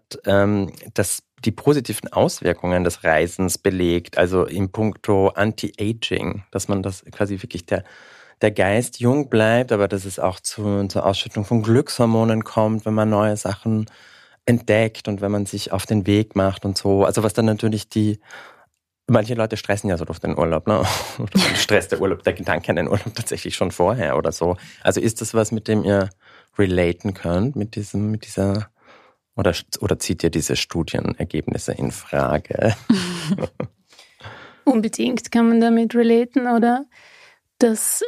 die positiven Auswirkungen des Reisens belegt, also in puncto Anti-Aging, dass man das quasi wirklich der Geist jung bleibt, aber dass es auch zur Ausschüttung von Glückshormonen kommt, wenn man neue Sachen entdeckt und wenn man sich auf den Weg macht und so. Also was dann natürlich manche Leute stressen ja so auf den Urlaub, ne? Oder stresst der Gedanke an den Urlaub tatsächlich schon vorher oder so. Also ist das was, mit dem ihr relaten könnt, mit dieser, oder zieht ihr diese Studienergebnisse in Frage? Unbedingt kann man damit relaten, oder? Dass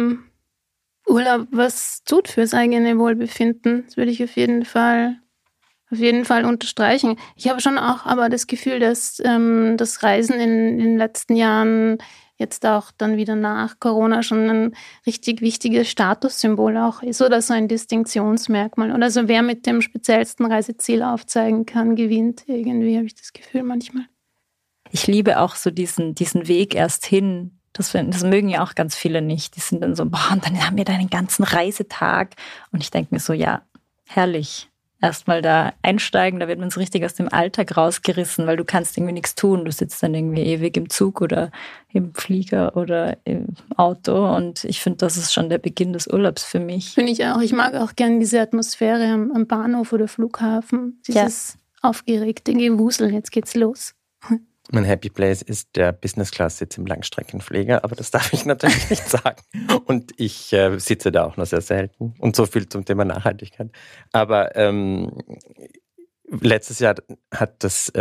Urlaub was tut fürs eigene Wohlbefinden. Das würde ich auf jeden Fall unterstreichen. Ich habe schon auch aber das Gefühl, dass das Reisen in den letzten Jahren, jetzt auch dann wieder nach Corona, schon ein richtig wichtiges Statussymbol auch ist oder so ein Distinktionsmerkmal. Oder so, wer mit dem speziellsten Reiseziel aufzeigen kann, gewinnt irgendwie, habe ich das Gefühl manchmal. Ich liebe auch so diesen Weg erst hin Das mögen ja auch ganz viele nicht. Die sind dann so, boah, und dann haben wir da einen ganzen Reisetag. Und ich denke mir so, ja, herrlich. Erstmal da einsteigen, da wird man so richtig aus dem Alltag rausgerissen, weil du kannst irgendwie nichts tun. Du sitzt dann irgendwie ewig im Zug oder im Flieger oder im Auto. Und ich finde, das ist schon der Beginn des Urlaubs für mich. Finde ich auch. Ich mag auch gerne diese Atmosphäre am Bahnhof oder Flughafen. Dieses aufgeregte Gewusel, jetzt geht's los. Mein Happy Place ist der Business-Class-Sitz im Langstreckenflieger, aber das darf ich natürlich nicht sagen. Und ich sitze da auch nur sehr selten. Und so viel zum Thema Nachhaltigkeit. Aber letztes Jahr hat das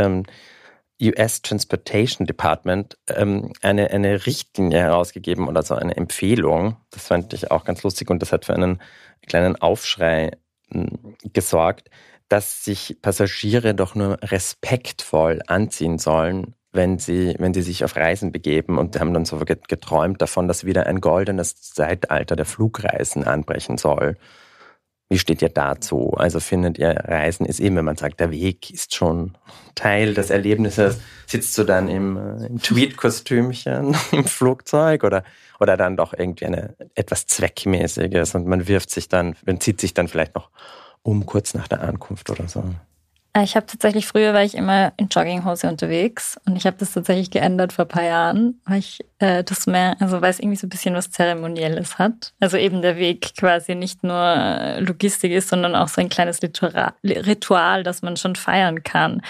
US Transportation Department eine Richtlinie herausgegeben oder so eine Empfehlung. Das fand ich auch ganz lustig und das hat für einen kleinen Aufschrei gesorgt, dass sich Passagiere doch nur respektvoll anziehen sollen, wenn sie sich auf Reisen begeben, und die haben dann so geträumt davon, dass wieder ein goldenes Zeitalter der Flugreisen anbrechen soll. Wie steht ihr dazu? Also findet ihr, Reisen ist eben, wenn man sagt, der Weg ist schon Teil des Erlebnisses, sitzt du dann im Tweed-Kostümchen im Flugzeug oder dann doch irgendwie etwas Zweckmäßiges und man zieht sich dann vielleicht noch um kurz nach der Ankunft oder so? Ich habe tatsächlich, früher war ich immer in Jogginghose unterwegs und ich habe das tatsächlich geändert vor ein paar Jahren, weil ich weil es irgendwie so ein bisschen was Zeremonielles hat. Also eben der Weg quasi nicht nur Logistik ist, sondern auch so ein kleines Ritual, das man schon feiern kann.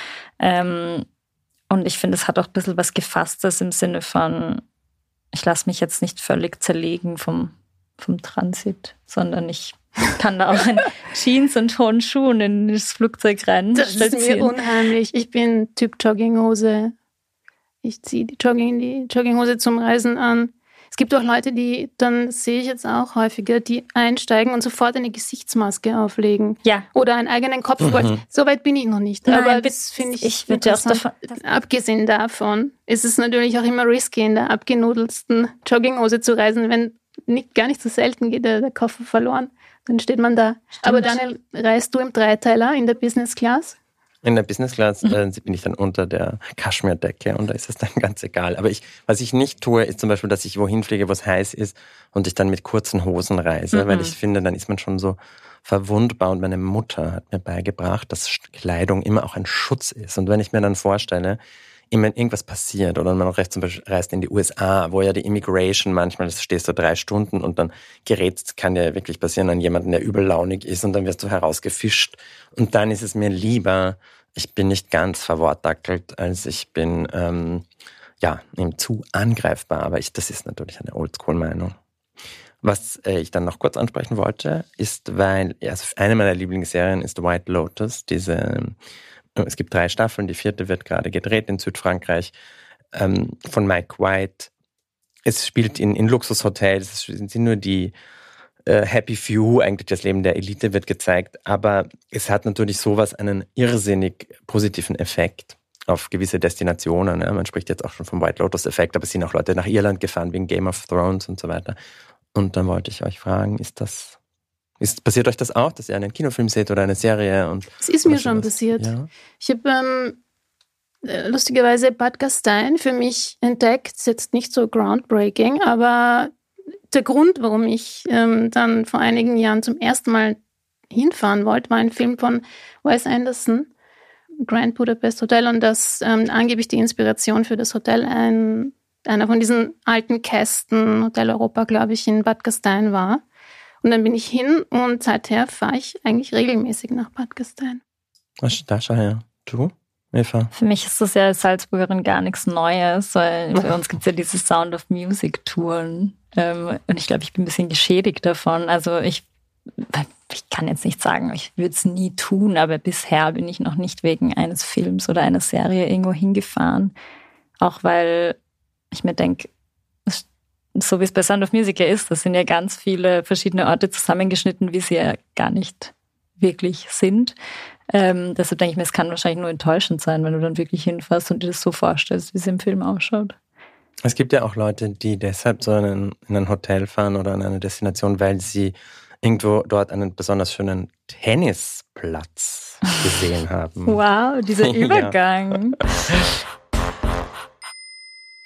Und ich finde, es hat auch ein bisschen was Gefasstes im Sinne von, ich lasse mich jetzt nicht völlig zerlegen vom Transit, sondern ich kann da auch in Jeans und hohen Schuhen in das Flugzeug rein. Das ist mir unheimlich. Ich bin Typ Jogginghose. Ich ziehe die Jogginghose zum Reisen an. Es gibt auch Leute, das sehe ich jetzt auch häufiger, die einsteigen und sofort eine Gesichtsmaske auflegen. Ja. Oder einen eigenen Kopfbeutel. So weit bin ich noch nicht. Nein, aber das finde ich interessant. Abgesehen davon ist es natürlich auch immer risky, in der abgenudelsten Jogginghose zu reisen, wenn gar nicht so selten geht der Koffer verloren. Dann steht man da. Stimmt. Aber Daniel, reist du im Dreiteiler in der Business Class? In der Business Class bin ich dann unter der Kaschmirdecke und da ist es dann ganz egal. Aber was ich nicht tue, ist zum Beispiel, dass ich wohin fliege, wo es heiß ist und ich dann mit kurzen Hosen reise, weil ich finde, dann ist man schon so verwundbar. Und meine Mutter hat mir beigebracht, dass Kleidung immer auch ein Schutz ist. Und wenn ich mir dann vorstelle, wenn irgendwas passiert oder man auch zum Beispiel reist in die USA, wo ja die Immigration manchmal, das stehst du 3 Stunden und dann kann ja wirklich passieren an jemanden, der übellaunig ist und dann wirst du herausgefischt und dann ist es mir lieber, ich bin nicht ganz verwortdackelt, als ich bin eben zu angreifbar, aber das ist natürlich eine Oldschool-Meinung. Was ich dann noch kurz ansprechen wollte, ist, weil eine meiner Lieblingsserien ist White Lotus, es gibt 3 Staffeln, die 4. wird gerade gedreht in Südfrankreich, von Mike White. Es spielt in Luxushotels, es sind nur die Happy Few, eigentlich das Leben der Elite wird gezeigt, aber es hat natürlich sowas einen irrsinnig positiven Effekt auf gewisse Destinationen. Man spricht jetzt auch schon vom White Lotus-Effekt, aber es sind auch Leute nach Irland gefahren wegen Game of Thrones und so weiter. Und dann wollte ich euch fragen, passiert euch das auch, dass ihr einen Kinofilm seht oder eine Serie? Es ist mir schon passiert. Ja. Ich habe lustigerweise Bad Gastein für mich entdeckt. Ist jetzt nicht so groundbreaking, aber der Grund, warum ich dann vor einigen Jahren zum ersten Mal hinfahren wollte, war ein Film von Wes Anderson, Grand Budapest Hotel, und das angeblich die Inspiration für das Hotel einer von diesen alten Kästen, Hotel Europa, glaube ich, in Bad Gastein war. Und dann bin ich hin und seither fahre ich eigentlich regelmäßig nach Bad Gastein. Da schau her. Du, Eva? Für mich ist das ja als Salzburgerin gar nichts Neues, weil bei uns gibt es ja diese Sound of Music Touren. Und ich glaube, ich bin ein bisschen geschädigt davon. Also ich kann jetzt nicht sagen, ich würde es nie tun, aber bisher bin ich noch nicht wegen eines Films oder einer Serie irgendwo hingefahren. Auch weil ich mir denke, so wie es bei Sound of Music ja ist, das sind ja ganz viele verschiedene Orte zusammengeschnitten, wie sie ja gar nicht wirklich sind. Deshalb denke ich mir, es kann wahrscheinlich nur enttäuschend sein, wenn du dann wirklich hinfährst und dir das so vorstellst, wie es im Film ausschaut. Es gibt ja auch Leute, die deshalb so in ein Hotel fahren oder in eine Destination, weil sie irgendwo dort einen besonders schönen Tennisplatz gesehen haben. Wow, dieser Übergang. Ja.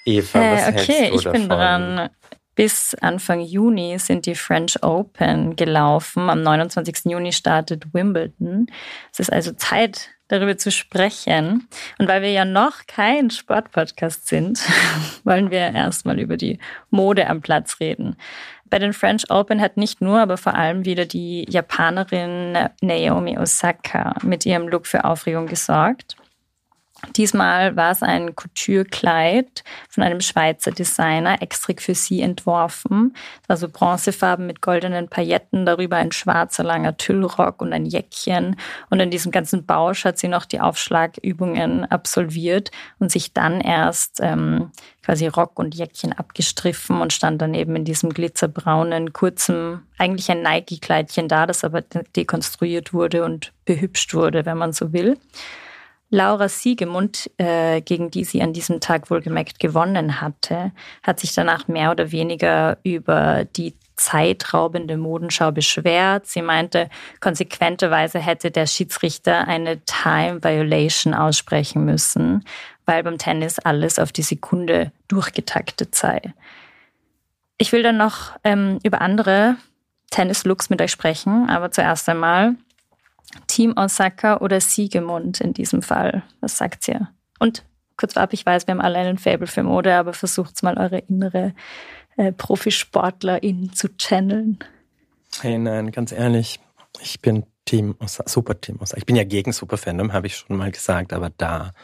Eva, was hältst du ich bin davon? dran. Bis Anfang Juni sind die French Open gelaufen. Am 29. Juni startet Wimbledon. Es ist also Zeit, darüber zu sprechen. Und weil wir ja noch kein Sportpodcast sind, wollen wir erstmal über die Mode am Platz reden. Bei den French Open hat nicht nur, aber vor allem wieder die Japanerin Naomi Osaka mit ihrem Look für Aufregung gesorgt. Diesmal war es ein Couture-Kleid von einem Schweizer Designer, extra für sie entworfen. Also bronzefarben mit goldenen Pailletten, darüber ein schwarzer langer Tüllrock und ein Jäckchen. Und in diesem ganzen Bausch hat sie noch die Aufschlagübungen absolviert und sich dann erst quasi Rock und Jäckchen abgestriffen und stand dann eben in diesem glitzerbraunen, kurzen, eigentlich ein Nike-Kleidchen da, das aber dekonstruiert wurde und behübscht wurde, wenn man so will. Laura Siegemund, gegen die sie an diesem Tag wohlgemerkt gewonnen hatte, hat sich danach mehr oder weniger über die zeitraubende Modenschau beschwert. Sie meinte, konsequenterweise hätte der Schiedsrichter eine Time Violation aussprechen müssen, weil beim Tennis alles auf die Sekunde durchgetaktet sei. Ich will dann noch über andere Tennis-Looks mit euch sprechen, aber zuerst einmal Team Osaka oder Siegemund in diesem Fall? Was sagt ihr? Und kurz vorab, ich weiß, wir haben alle einen Faible für Mode, aber versucht mal eure innere Profisportlerin zu channeln. Hey, nein, ganz ehrlich, ich bin Team Osaka, Super Team Osaka. Ich bin ja gegen Super Fandom, habe ich schon mal gesagt, aber da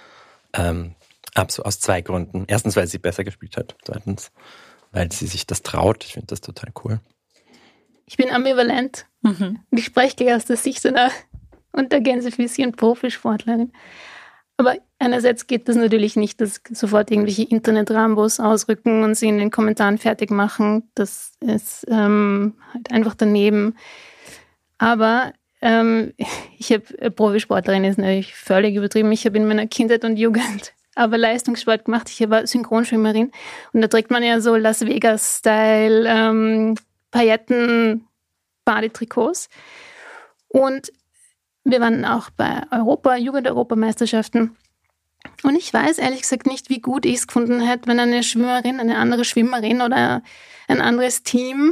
aus 2 Gründen. Erstens, weil sie besser gespielt hat. Zweitens, weil sie sich das traut. Ich finde das total cool. Ich bin ambivalent. Ich spreche gleich aus der Sicht einer unter Gänsefüßchen Profisportlerin. Aber einerseits geht das natürlich nicht, dass sofort irgendwelche Internet-Rambos ausrücken und sie in den Kommentaren fertig machen. Das ist halt einfach daneben. Aber ich habe Profisportlerin ist natürlich völlig übertrieben. Ich habe in meiner Kindheit und Jugend aber Leistungssport gemacht. Ich war Synchronschwimmerin und da trägt man ja so Las Vegas-Style Pailletten Badetrikots. Und wir waren auch bei Jugend-Europameisterschaften. Und ich weiß ehrlich gesagt nicht, wie gut ich es gefunden hätte, wenn eine Schwimmerin, eine andere Schwimmerin oder ein anderes Team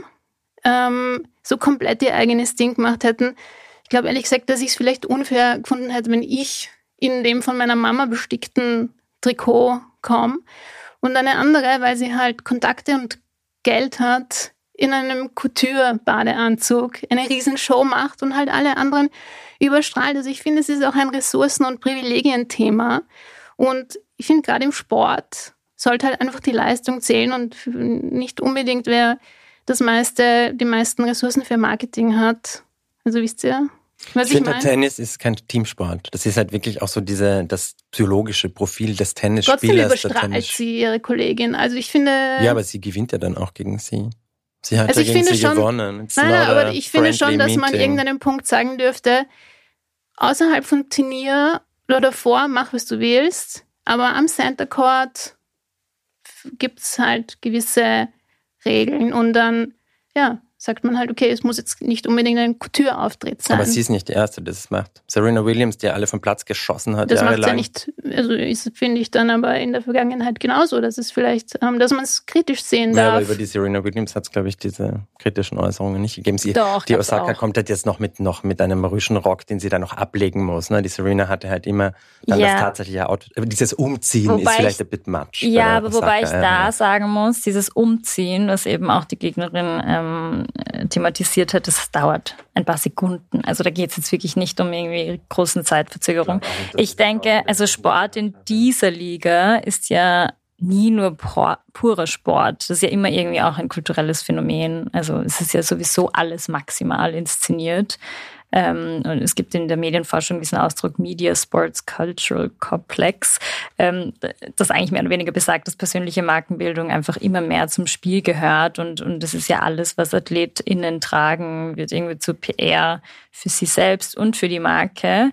so komplett ihr eigenes Ding gemacht hätten. Ich glaube ehrlich gesagt, dass ich es vielleicht unfair gefunden hätte, wenn ich in dem von meiner Mama bestickten Trikot komme und eine andere, weil sie halt Kontakte und Geld hat, in einem Couture-Badeanzug eine Riesenshow macht und halt alle anderen überstrahlt. Also ich finde, es ist auch ein Ressourcen- und Privilegienthema. Und ich finde, gerade im Sport sollte halt einfach die Leistung zählen und nicht unbedingt, wer die meisten Ressourcen für Marketing hat. Also wisst ihr, was ich meine? Ich finde, Tennis ist kein Teamsport. Das ist halt wirklich auch so das psychologische Profil des Tennisspielers. Trotzdem überstrahlt sie ihre Kollegin. Also ich finde... Ja, aber sie gewinnt ja dann auch gegen sie. Sie hat also ja gegen sie gewonnen. Nein, aber ich finde schon, dass man irgendeinen Punkt sagen dürfte, außerhalb vom Turnier oder davor, mach, was du willst, aber am Center Court gibt es halt gewisse Regeln und dann, ja, sagt man halt, okay, es muss jetzt nicht unbedingt ein Couture-Auftritt sein. Aber sie ist nicht die Erste, die das macht. Serena Williams, die alle vom Platz geschossen hat, das jahrelang. macht sie ja nicht, also finde ich dann aber in der Vergangenheit genauso, dass es vielleicht, dass man es kritisch sehen darf. Ja, aber über die Serena Williams hat es, glaube ich, diese kritischen Äußerungen nicht gegeben. Doch, die Osaka auch. kommt halt jetzt noch mit einem Rüschenrock, den sie dann noch ablegen muss. Ne? Die Serena hatte halt immer dann das tatsächliche Outfit. Aber dieses Umziehen ist vielleicht ein bit much. Ja, aber wobei ich da sagen muss, dieses Umziehen, was eben auch die Gegnerin thematisiert hat, das dauert ein paar Sekunden. Also da geht es jetzt wirklich nicht um irgendwie großen Zeitverzögerung. Ich denke, also Sport in dieser Liga ist ja nie nur purer Sport. Das ist ja immer irgendwie auch ein kulturelles Phänomen. Also es ist ja sowieso alles maximal inszeniert. Und es gibt in der Medienforschung diesen Ausdruck Media Sports Cultural Complex, das eigentlich mehr oder weniger besagt, dass persönliche Markenbildung einfach immer mehr zum Spiel gehört und das ist ja alles, was AthletInnen tragen, wird irgendwie zu PR für sie selbst und für die Marke.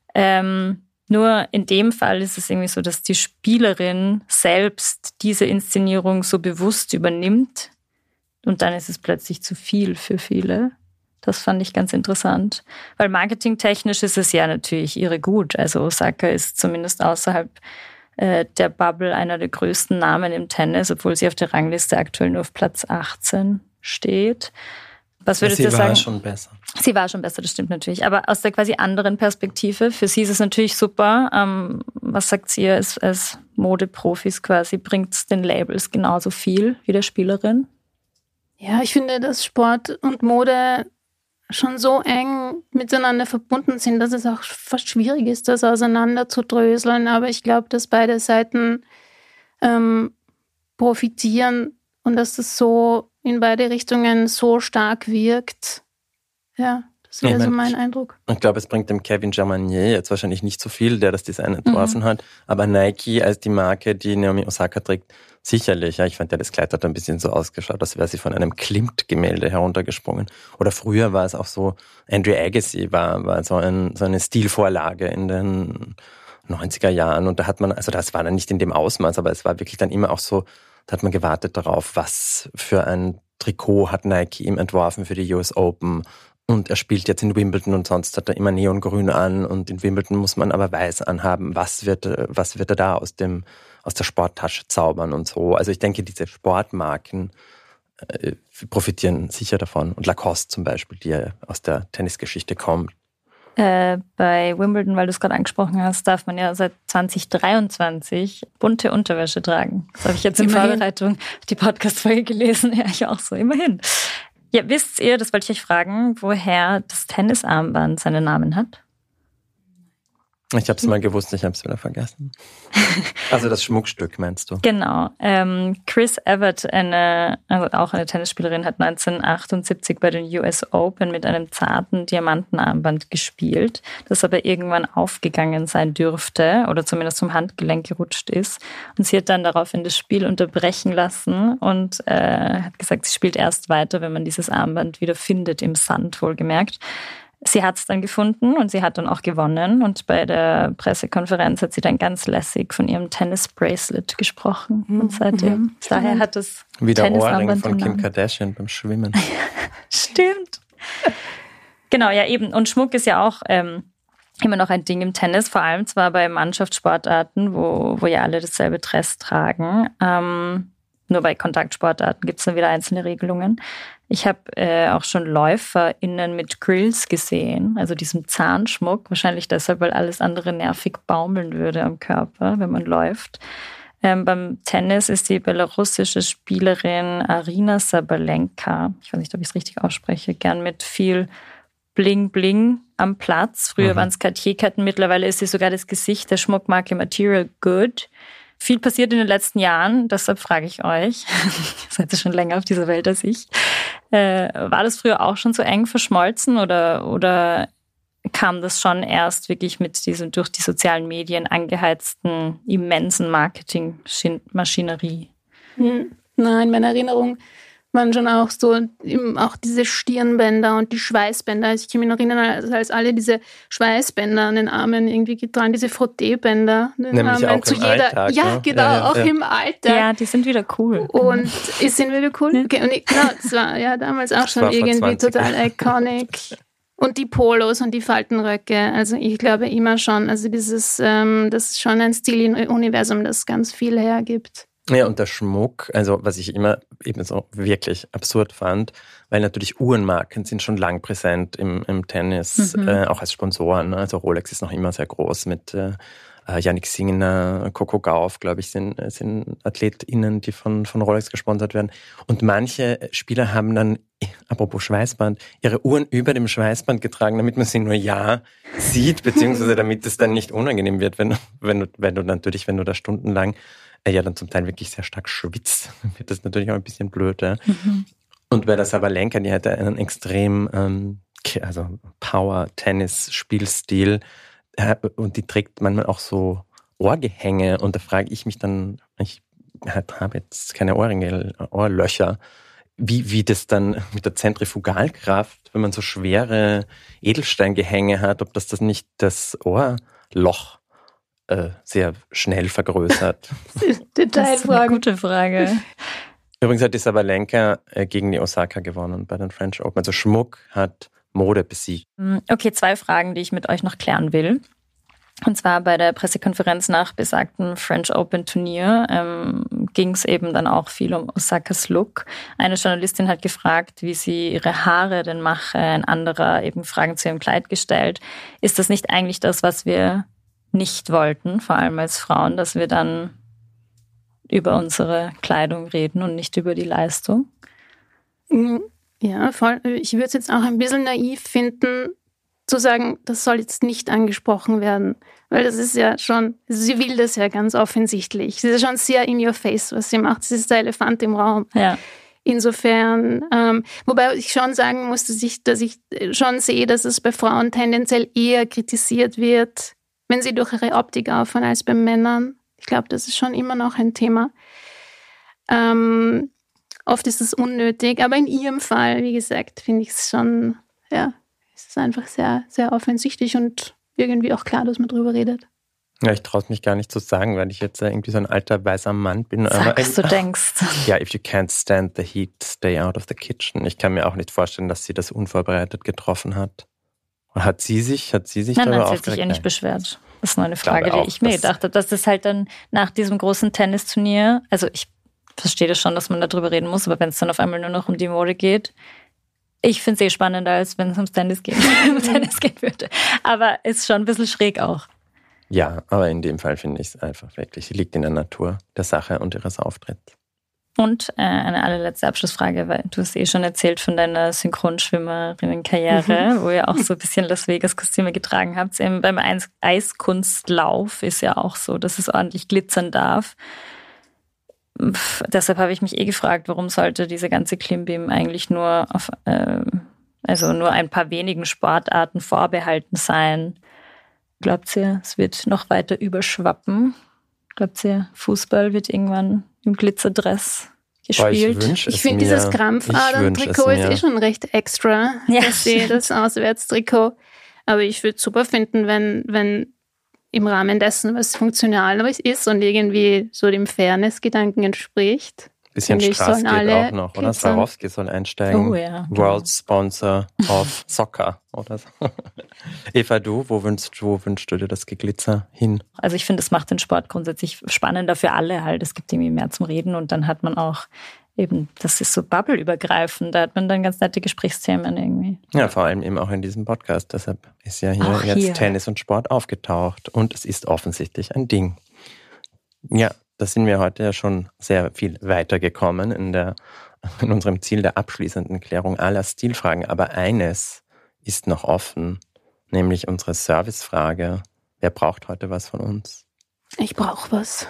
Nur in dem Fall ist es irgendwie so, dass die Spielerin selbst diese Inszenierung so bewusst übernimmt und dann ist es plötzlich zu viel für viele. Das fand ich ganz interessant, weil marketingtechnisch ist es ja natürlich irre gut. Also Osaka ist zumindest außerhalb der Bubble einer der größten Namen im Tennis, obwohl sie auf der Rangliste aktuell nur auf Platz 18 steht. Was würdest du sagen? Sie war schon besser. Sie war schon besser, das stimmt natürlich. Aber aus der quasi anderen Perspektive, für sie ist es natürlich super. Was sagt ihr als Modeprofis quasi? Bringt es den Labels genauso viel wie der Spielerin? Ja, ich finde, dass Sport und Mode schon so eng miteinander verbunden sind, dass es auch fast schwierig ist, das auseinander zu dröseln. Aber ich glaube, dass beide Seiten profitieren und dass das so in beide Richtungen so stark wirkt. Ja, das wäre so mein Eindruck. Ich glaube, es bringt dem Kevin Germanier jetzt wahrscheinlich nicht so viel, der das Design entworfen hat, aber Nike als die Marke, die Naomi Osaka trägt, sicherlich. Ja, ich fand ja, das Kleid hat ein bisschen so ausgeschaut, als wäre sie von einem Klimt-Gemälde heruntergesprungen. Oder früher war es auch so, Andrew Agassi war so eine Stilvorlage in den 90er Jahren und da hat man, also das war dann nicht in dem Ausmaß, aber es war wirklich dann immer auch so, da hat man gewartet darauf, was für ein Trikot hat Nike ihm entworfen für die US Open. Und er spielt jetzt in Wimbledon und sonst hat er immer Neongrün an und in Wimbledon muss man aber weiß anhaben. Was wird er da aus der Sporttasche zaubern und so. Also ich denke, diese Sportmarken profitieren sicher davon. Und Lacoste zum Beispiel, die ja aus der Tennisgeschichte kommt. Bei Wimbledon, weil du es gerade angesprochen hast, darf man ja seit 2023 bunte Unterwäsche tragen. Das habe ich jetzt in Vorbereitung auf die Podcast-Folge gelesen. Ja, ich auch so, immerhin. Ja, wisst ihr, das wollte ich euch fragen, woher das Tennisarmband seinen Namen hat? Ich habe es mal gewusst, ich habe es wieder vergessen. Also das Schmuckstück meinst du? Genau. Chris Evert, auch eine Tennisspielerin, hat 1978 bei den US Open mit einem zarten Diamantenarmband gespielt, das aber irgendwann aufgegangen sein dürfte oder zumindest zum Handgelenk gerutscht ist. Und sie hat dann daraufhin das Spiel unterbrechen lassen und hat gesagt, sie spielt erst weiter, wenn man dieses Armband wieder findet, im Sand wohlgemerkt. Sie hat es dann gefunden und sie hat dann auch gewonnen. Und bei der Pressekonferenz hat sie dann ganz lässig von ihrem Tennis-Bracelet gesprochen. Und seitdem, daher hat das wie der Ohrring von Kim Kardashian beim Schwimmen. Stimmt. Genau, ja eben. Und Schmuck ist ja auch immer noch ein Ding im Tennis, vor allem zwar bei Mannschaftssportarten, wo ja alle dasselbe Dress tragen. Nur bei Kontaktsportarten gibt es dann wieder einzelne Regelungen. Ich habe auch schon LäuferInnen mit Grills gesehen, also diesem Zahnschmuck. Wahrscheinlich deshalb, weil alles andere nervig baumeln würde am Körper, wenn man läuft. Beim Tennis ist die belarussische Spielerin Arina Sabalenka, ich weiß nicht, ob ich es richtig ausspreche, gern mit viel Bling-Bling am Platz. Früher waren es Cartier-Ketten, mittlerweile ist sie sogar das Gesicht der Schmuckmarke Material Good. Viel passiert in den letzten Jahren, deshalb frage ich euch, seid ihr schon länger auf dieser Welt als ich, war das früher auch schon so eng verschmolzen oder kam das schon erst wirklich mit diesem durch die sozialen Medien angeheizten immensen Marketing-Maschinerie? Nein, meine Erinnerung waren schon auch so, auch diese Stirnbänder und die Schweißbänder. Ich kann mich noch erinnern, als alle diese Schweißbänder an den Armen irgendwie getragen, diese Frottee-Bänder. Nämlich auch im Alltag. Ja, ne? Genau, ja, auch im Alltag. Ja, die sind wieder cool. Und sind wieder cool? Okay, und genau, das war ja damals auch schon irgendwie total iconic. Und die Polos und die Faltenröcke, also ich glaube immer schon, also das ist schon ein Stiluniversum, das ganz viel hergibt. Ja, und der Schmuck, also was ich immer eben so wirklich absurd fand, weil natürlich Uhrenmarken sind schon lang präsent im Tennis, auch als Sponsoren. Also Rolex ist noch immer sehr groß mit Jannik Sinner, Coco Gauff, glaube ich, sind AthletInnen, die von Rolex gesponsert werden. Und manche Spieler haben dann, apropos Schweißband, ihre Uhren über dem Schweißband getragen, damit man sie nur sieht, beziehungsweise damit es dann nicht unangenehm wird, wenn du da stundenlang ja dann zum Teil wirklich sehr stark schwitzt, wird das natürlich auch ein bisschen blöd. Ja? Und bei der Sabalenka, die hatte einen extrem Power-Tennis-Spielstil und die trägt manchmal auch so Ohrgehänge und da frage ich mich dann, ich habe jetzt keine Ohrringe, Ohrlöcher, wie das dann mit der Zentrifugalkraft, wenn man so schwere Edelsteingehänge hat, ob das nicht das Ohrloch sehr schnell vergrößert. Das ist eine gute Frage. Übrigens hat die Sabalenka gegen die Osaka gewonnen bei den French Open. Also Schmuck hat Mode besiegt. Okay, 2 Fragen, die ich mit euch noch klären will. Und zwar bei der Pressekonferenz nach besagtem French Open Turnier ging es eben dann auch viel um Osakas Look. Eine Journalistin hat gefragt, wie sie ihre Haare denn mache. Ein anderer eben Fragen zu ihrem Kleid gestellt. Ist das nicht eigentlich das, was wir nicht wollten, vor allem als Frauen, dass wir dann über unsere Kleidung reden und nicht über die Leistung? Ja, voll. Ich würde es jetzt auch ein bisschen naiv finden, zu sagen, das soll jetzt nicht angesprochen werden. Weil das ist ja schon, sie will das ja ganz offensichtlich. Sie ist ja schon sehr in your face, was sie macht. Sie ist der Elefant im Raum. Ja. Insofern, wobei ich schon sagen muss, dass ich schon sehe, dass es bei Frauen tendenziell eher kritisiert wird, wenn sie durch ihre Optik auffallen, als bei Männern. Ich glaube, das ist schon immer noch ein Thema. Oft ist es unnötig, aber in ihrem Fall, wie gesagt, finde ich es schon, ja, es ist einfach sehr, sehr offensichtlich und irgendwie auch klar, dass man drüber redet. Ja, ich traue es mich gar nicht zu sagen, weil ich jetzt irgendwie so ein alter weißer Mann bin. Sagst du denkst. Ja, if you can't stand the heat, stay out of the kitchen. Ich kann mir auch nicht vorstellen, dass sie das unvorbereitet getroffen hat. Hat sie sich Nein, darüber sie hat sich nicht beschwert. Das ist nur eine Frage, die ich mir gedacht habe. Dass das halt dann nach diesem großen Tennisturnier, also ich verstehe das schon, dass man darüber reden muss, aber wenn es dann auf einmal nur noch um die Mode geht, ich finde es spannender, als wenn es ums Tennis gehen würde. Aber ist schon ein bisschen schräg auch. Ja, aber in dem Fall finde ich es einfach wirklich, sie liegt in der Natur der Sache und ihres Auftritts. Und eine allerletzte Abschlussfrage, weil du hast schon erzählt von deiner Synchronschwimmerinnenkarriere, wo ihr auch so ein bisschen Las Vegas-Kostüme getragen habt. Beim Eiskunstlauf ist ja auch so, dass es ordentlich glitzern darf. Deshalb habe ich mich gefragt, warum sollte diese ganze Klimbim eigentlich nur auf nur ein paar wenigen Sportarten vorbehalten sein? Glaubt ihr, es wird noch weiter überschwappen? Glaubt ihr, Fußball wird irgendwann im Glitzerdress gespielt? Ich finde, dieses Krampfadern-Trikot ist schon recht extra. Ja, das Auswärtstrikot. Aber ich würde es super finden, wenn im Rahmen dessen was funktional ist und irgendwie so dem Fairness-Gedanken entspricht. Bisschen Straß geht auch noch, oder? Swarovski soll einsteigen. Oh ja. World Sponsor of Soccer oder so. Eva, wo wünschst du dir das Geglitzer hin? Also ich finde, es macht den Sport grundsätzlich spannender für alle halt. Es gibt irgendwie mehr zum Reden und dann hat man auch eben, das ist so bubbleübergreifend, da hat man dann ganz nette Gesprächsthemen irgendwie. Ja, vor allem eben auch in diesem Podcast. Deshalb ist ja hier Tennis und Sport aufgetaucht und es ist offensichtlich ein Ding. Ja, da sind wir heute ja schon sehr viel weitergekommen in unserem Ziel der abschließenden Klärung aller Stilfragen. Aber eines ist noch offen, nämlich unsere Servicefrage. Wer braucht heute was von uns? Ich brauche was.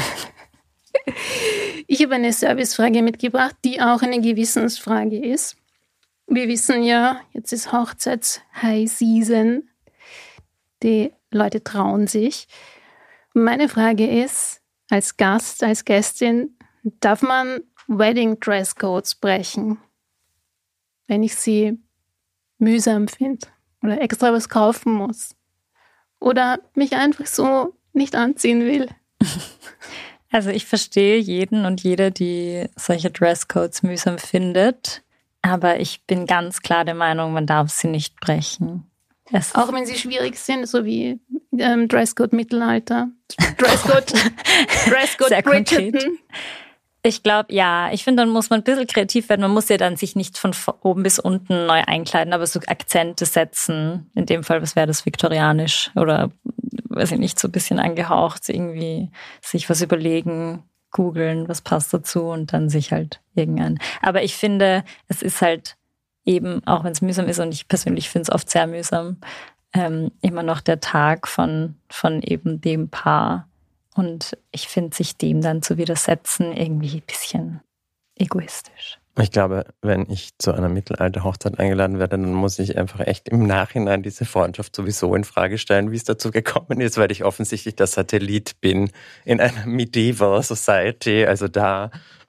Ich habe eine Servicefrage mitgebracht, die auch eine Gewissensfrage ist. Wir wissen ja, jetzt ist Hochzeits-High-Season. Die Leute trauen sich. Meine Frage ist, als Gast, als Gästin, darf man Wedding-Dresscodes brechen, wenn ich sie mühsam finde oder extra was kaufen muss oder mich einfach so nicht anziehen will? Also ich verstehe jeden und jede, die solche Dresscodes mühsam findet, aber ich bin ganz klar der Meinung, man darf sie nicht brechen. Auch wenn sie schwierig sind, so wie Dresscode Mittelalter, Dresscode Bridgerton. Ich glaube, ja. Ich finde, dann muss man ein bisschen kreativ werden. Man muss ja dann sich nicht von oben bis unten neu einkleiden, aber so Akzente setzen. In dem Fall, was wäre das, viktorianisch oder, weiß ich nicht, so ein bisschen angehaucht. Irgendwie sich was überlegen, googeln, was passt dazu und dann sich halt irgendein. Aber ich finde, es ist halt eben, auch wenn es mühsam ist und ich persönlich finde es oft sehr mühsam, immer noch der Tag von eben dem Paar. Und ich finde, sich dem dann zu widersetzen, irgendwie ein bisschen egoistisch. Ich glaube, wenn ich zu einer Mittelalter-Hochzeit eingeladen werde, dann muss ich einfach echt im Nachhinein diese Freundschaft sowieso in Frage stellen, wie es dazu gekommen ist, weil ich offensichtlich der Satellit bin in einer Medieval Society. Also da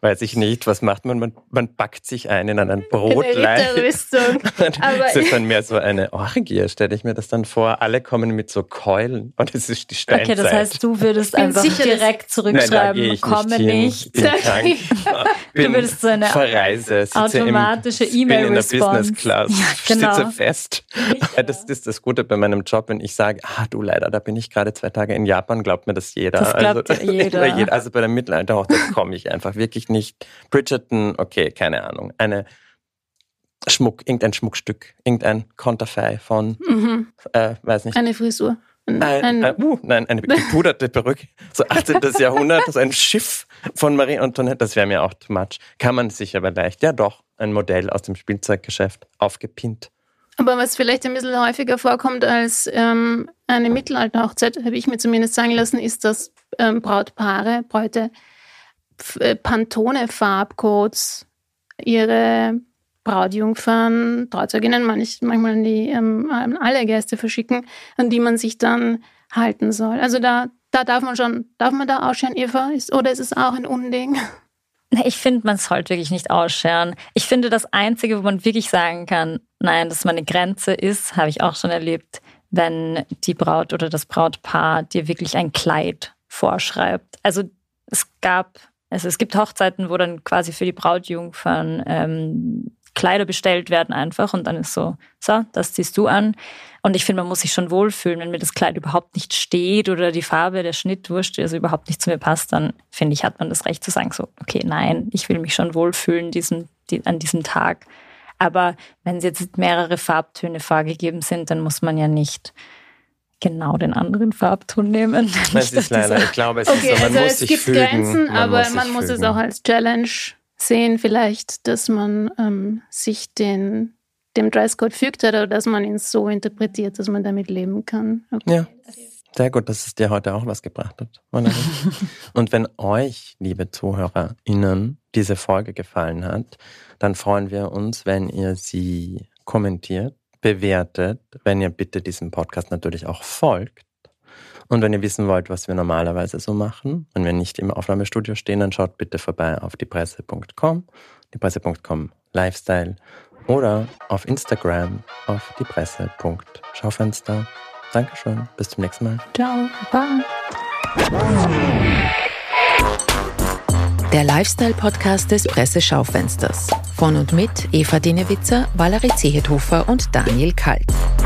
weiß ich nicht, was macht man? Man packt sich ein in einen Brotleib. Das ist dann mehr so eine Orgie, stelle ich mir das dann vor. Alle kommen mit so Keulen und es ist die Steinzeit. Okay, das heißt, du würdest einfach direkt zurückschreiben, komme nicht. Bin krank. Du würdest so eine verreise, automatische E-Mail-Response. Bin in der Business Class, genau. sitze fest. Das ist das Gute bei meinem Job, wenn ich sage, du leider, da bin ich gerade 2 Tage in Japan, glaubt mir das jeder. Das glaubt jeder. Also bei der Mittelalterhochzeit komme ich einfach wirklich nicht. Bridgerton, okay, keine Ahnung. Irgendein Schmuckstück, irgendein Konterfei von, weiß nicht. Eine Frisur. Eine gepuderte Perücke. So 18. Jahrhundert, so ein Schiff von Marie Antoinette, das wäre mir auch too much. Kann man sich aber leicht, ja doch, ein Modell aus dem Spielzeuggeschäft aufgepinnt. Aber was vielleicht ein bisschen häufiger vorkommt als eine Mittelalterhochzeit, habe ich mir zumindest sagen lassen, ist, dass Bräute Pantone-Farbcodes ihre Brautjungfern, Trauzeuginnen, manchmal an alle Gäste verschicken, an die man sich dann halten soll. Also da darf man da ausscheren, Eva? Oder ist es auch ein Unding? Ich finde, man sollte wirklich nicht ausscheren. Ich finde, das Einzige, wo man wirklich sagen kann, nein, dass man eine Grenze ist, habe ich auch schon erlebt, wenn die Braut oder das Brautpaar dir wirklich ein Kleid vorschreibt. Also es gibt Hochzeiten, wo dann quasi für die Brautjungfern Kleider bestellt werden einfach und dann ist so, das ziehst du an. Und ich finde, man muss sich schon wohlfühlen, wenn mir das Kleid überhaupt nicht steht oder die Farbe, der Schnitt, wurscht, also überhaupt nicht zu mir passt, dann finde ich, hat man das Recht zu sagen, so, okay, nein, ich will mich schon wohlfühlen an diesem Tag. Aber wenn jetzt mehrere Farbtöne vorgegeben sind, dann muss man ja nicht genau den anderen Farbton nehmen. Das ist leider, ich glaube, es ist so, man muss sich fügen. Es gibt Grenzen, aber man muss es auch als Challenge sehen vielleicht, dass man sich dem Dresscode fügt oder dass man ihn so interpretiert, dass man damit leben kann. Okay. Ja, sehr gut, dass es dir heute auch was gebracht hat. Und wenn euch, liebe ZuhörerInnen, diese Folge gefallen hat, dann freuen wir uns, wenn ihr sie kommentiert, bewertet, wenn ihr bitte diesem Podcast natürlich auch folgt. Und wenn ihr wissen wollt, was wir normalerweise so machen, wenn wir nicht im Aufnahmestudio stehen, dann schaut bitte vorbei auf diepresse.com, diepresse.com Lifestyle oder auf Instagram auf diepresse.schaufenster. Dankeschön, bis zum nächsten Mal. Ciao, bye. Der Lifestyle-Podcast des Presse-Schaufensters. Von und mit Eva Dinewitzer, Valerie Zehethofer und Daniel Kalt.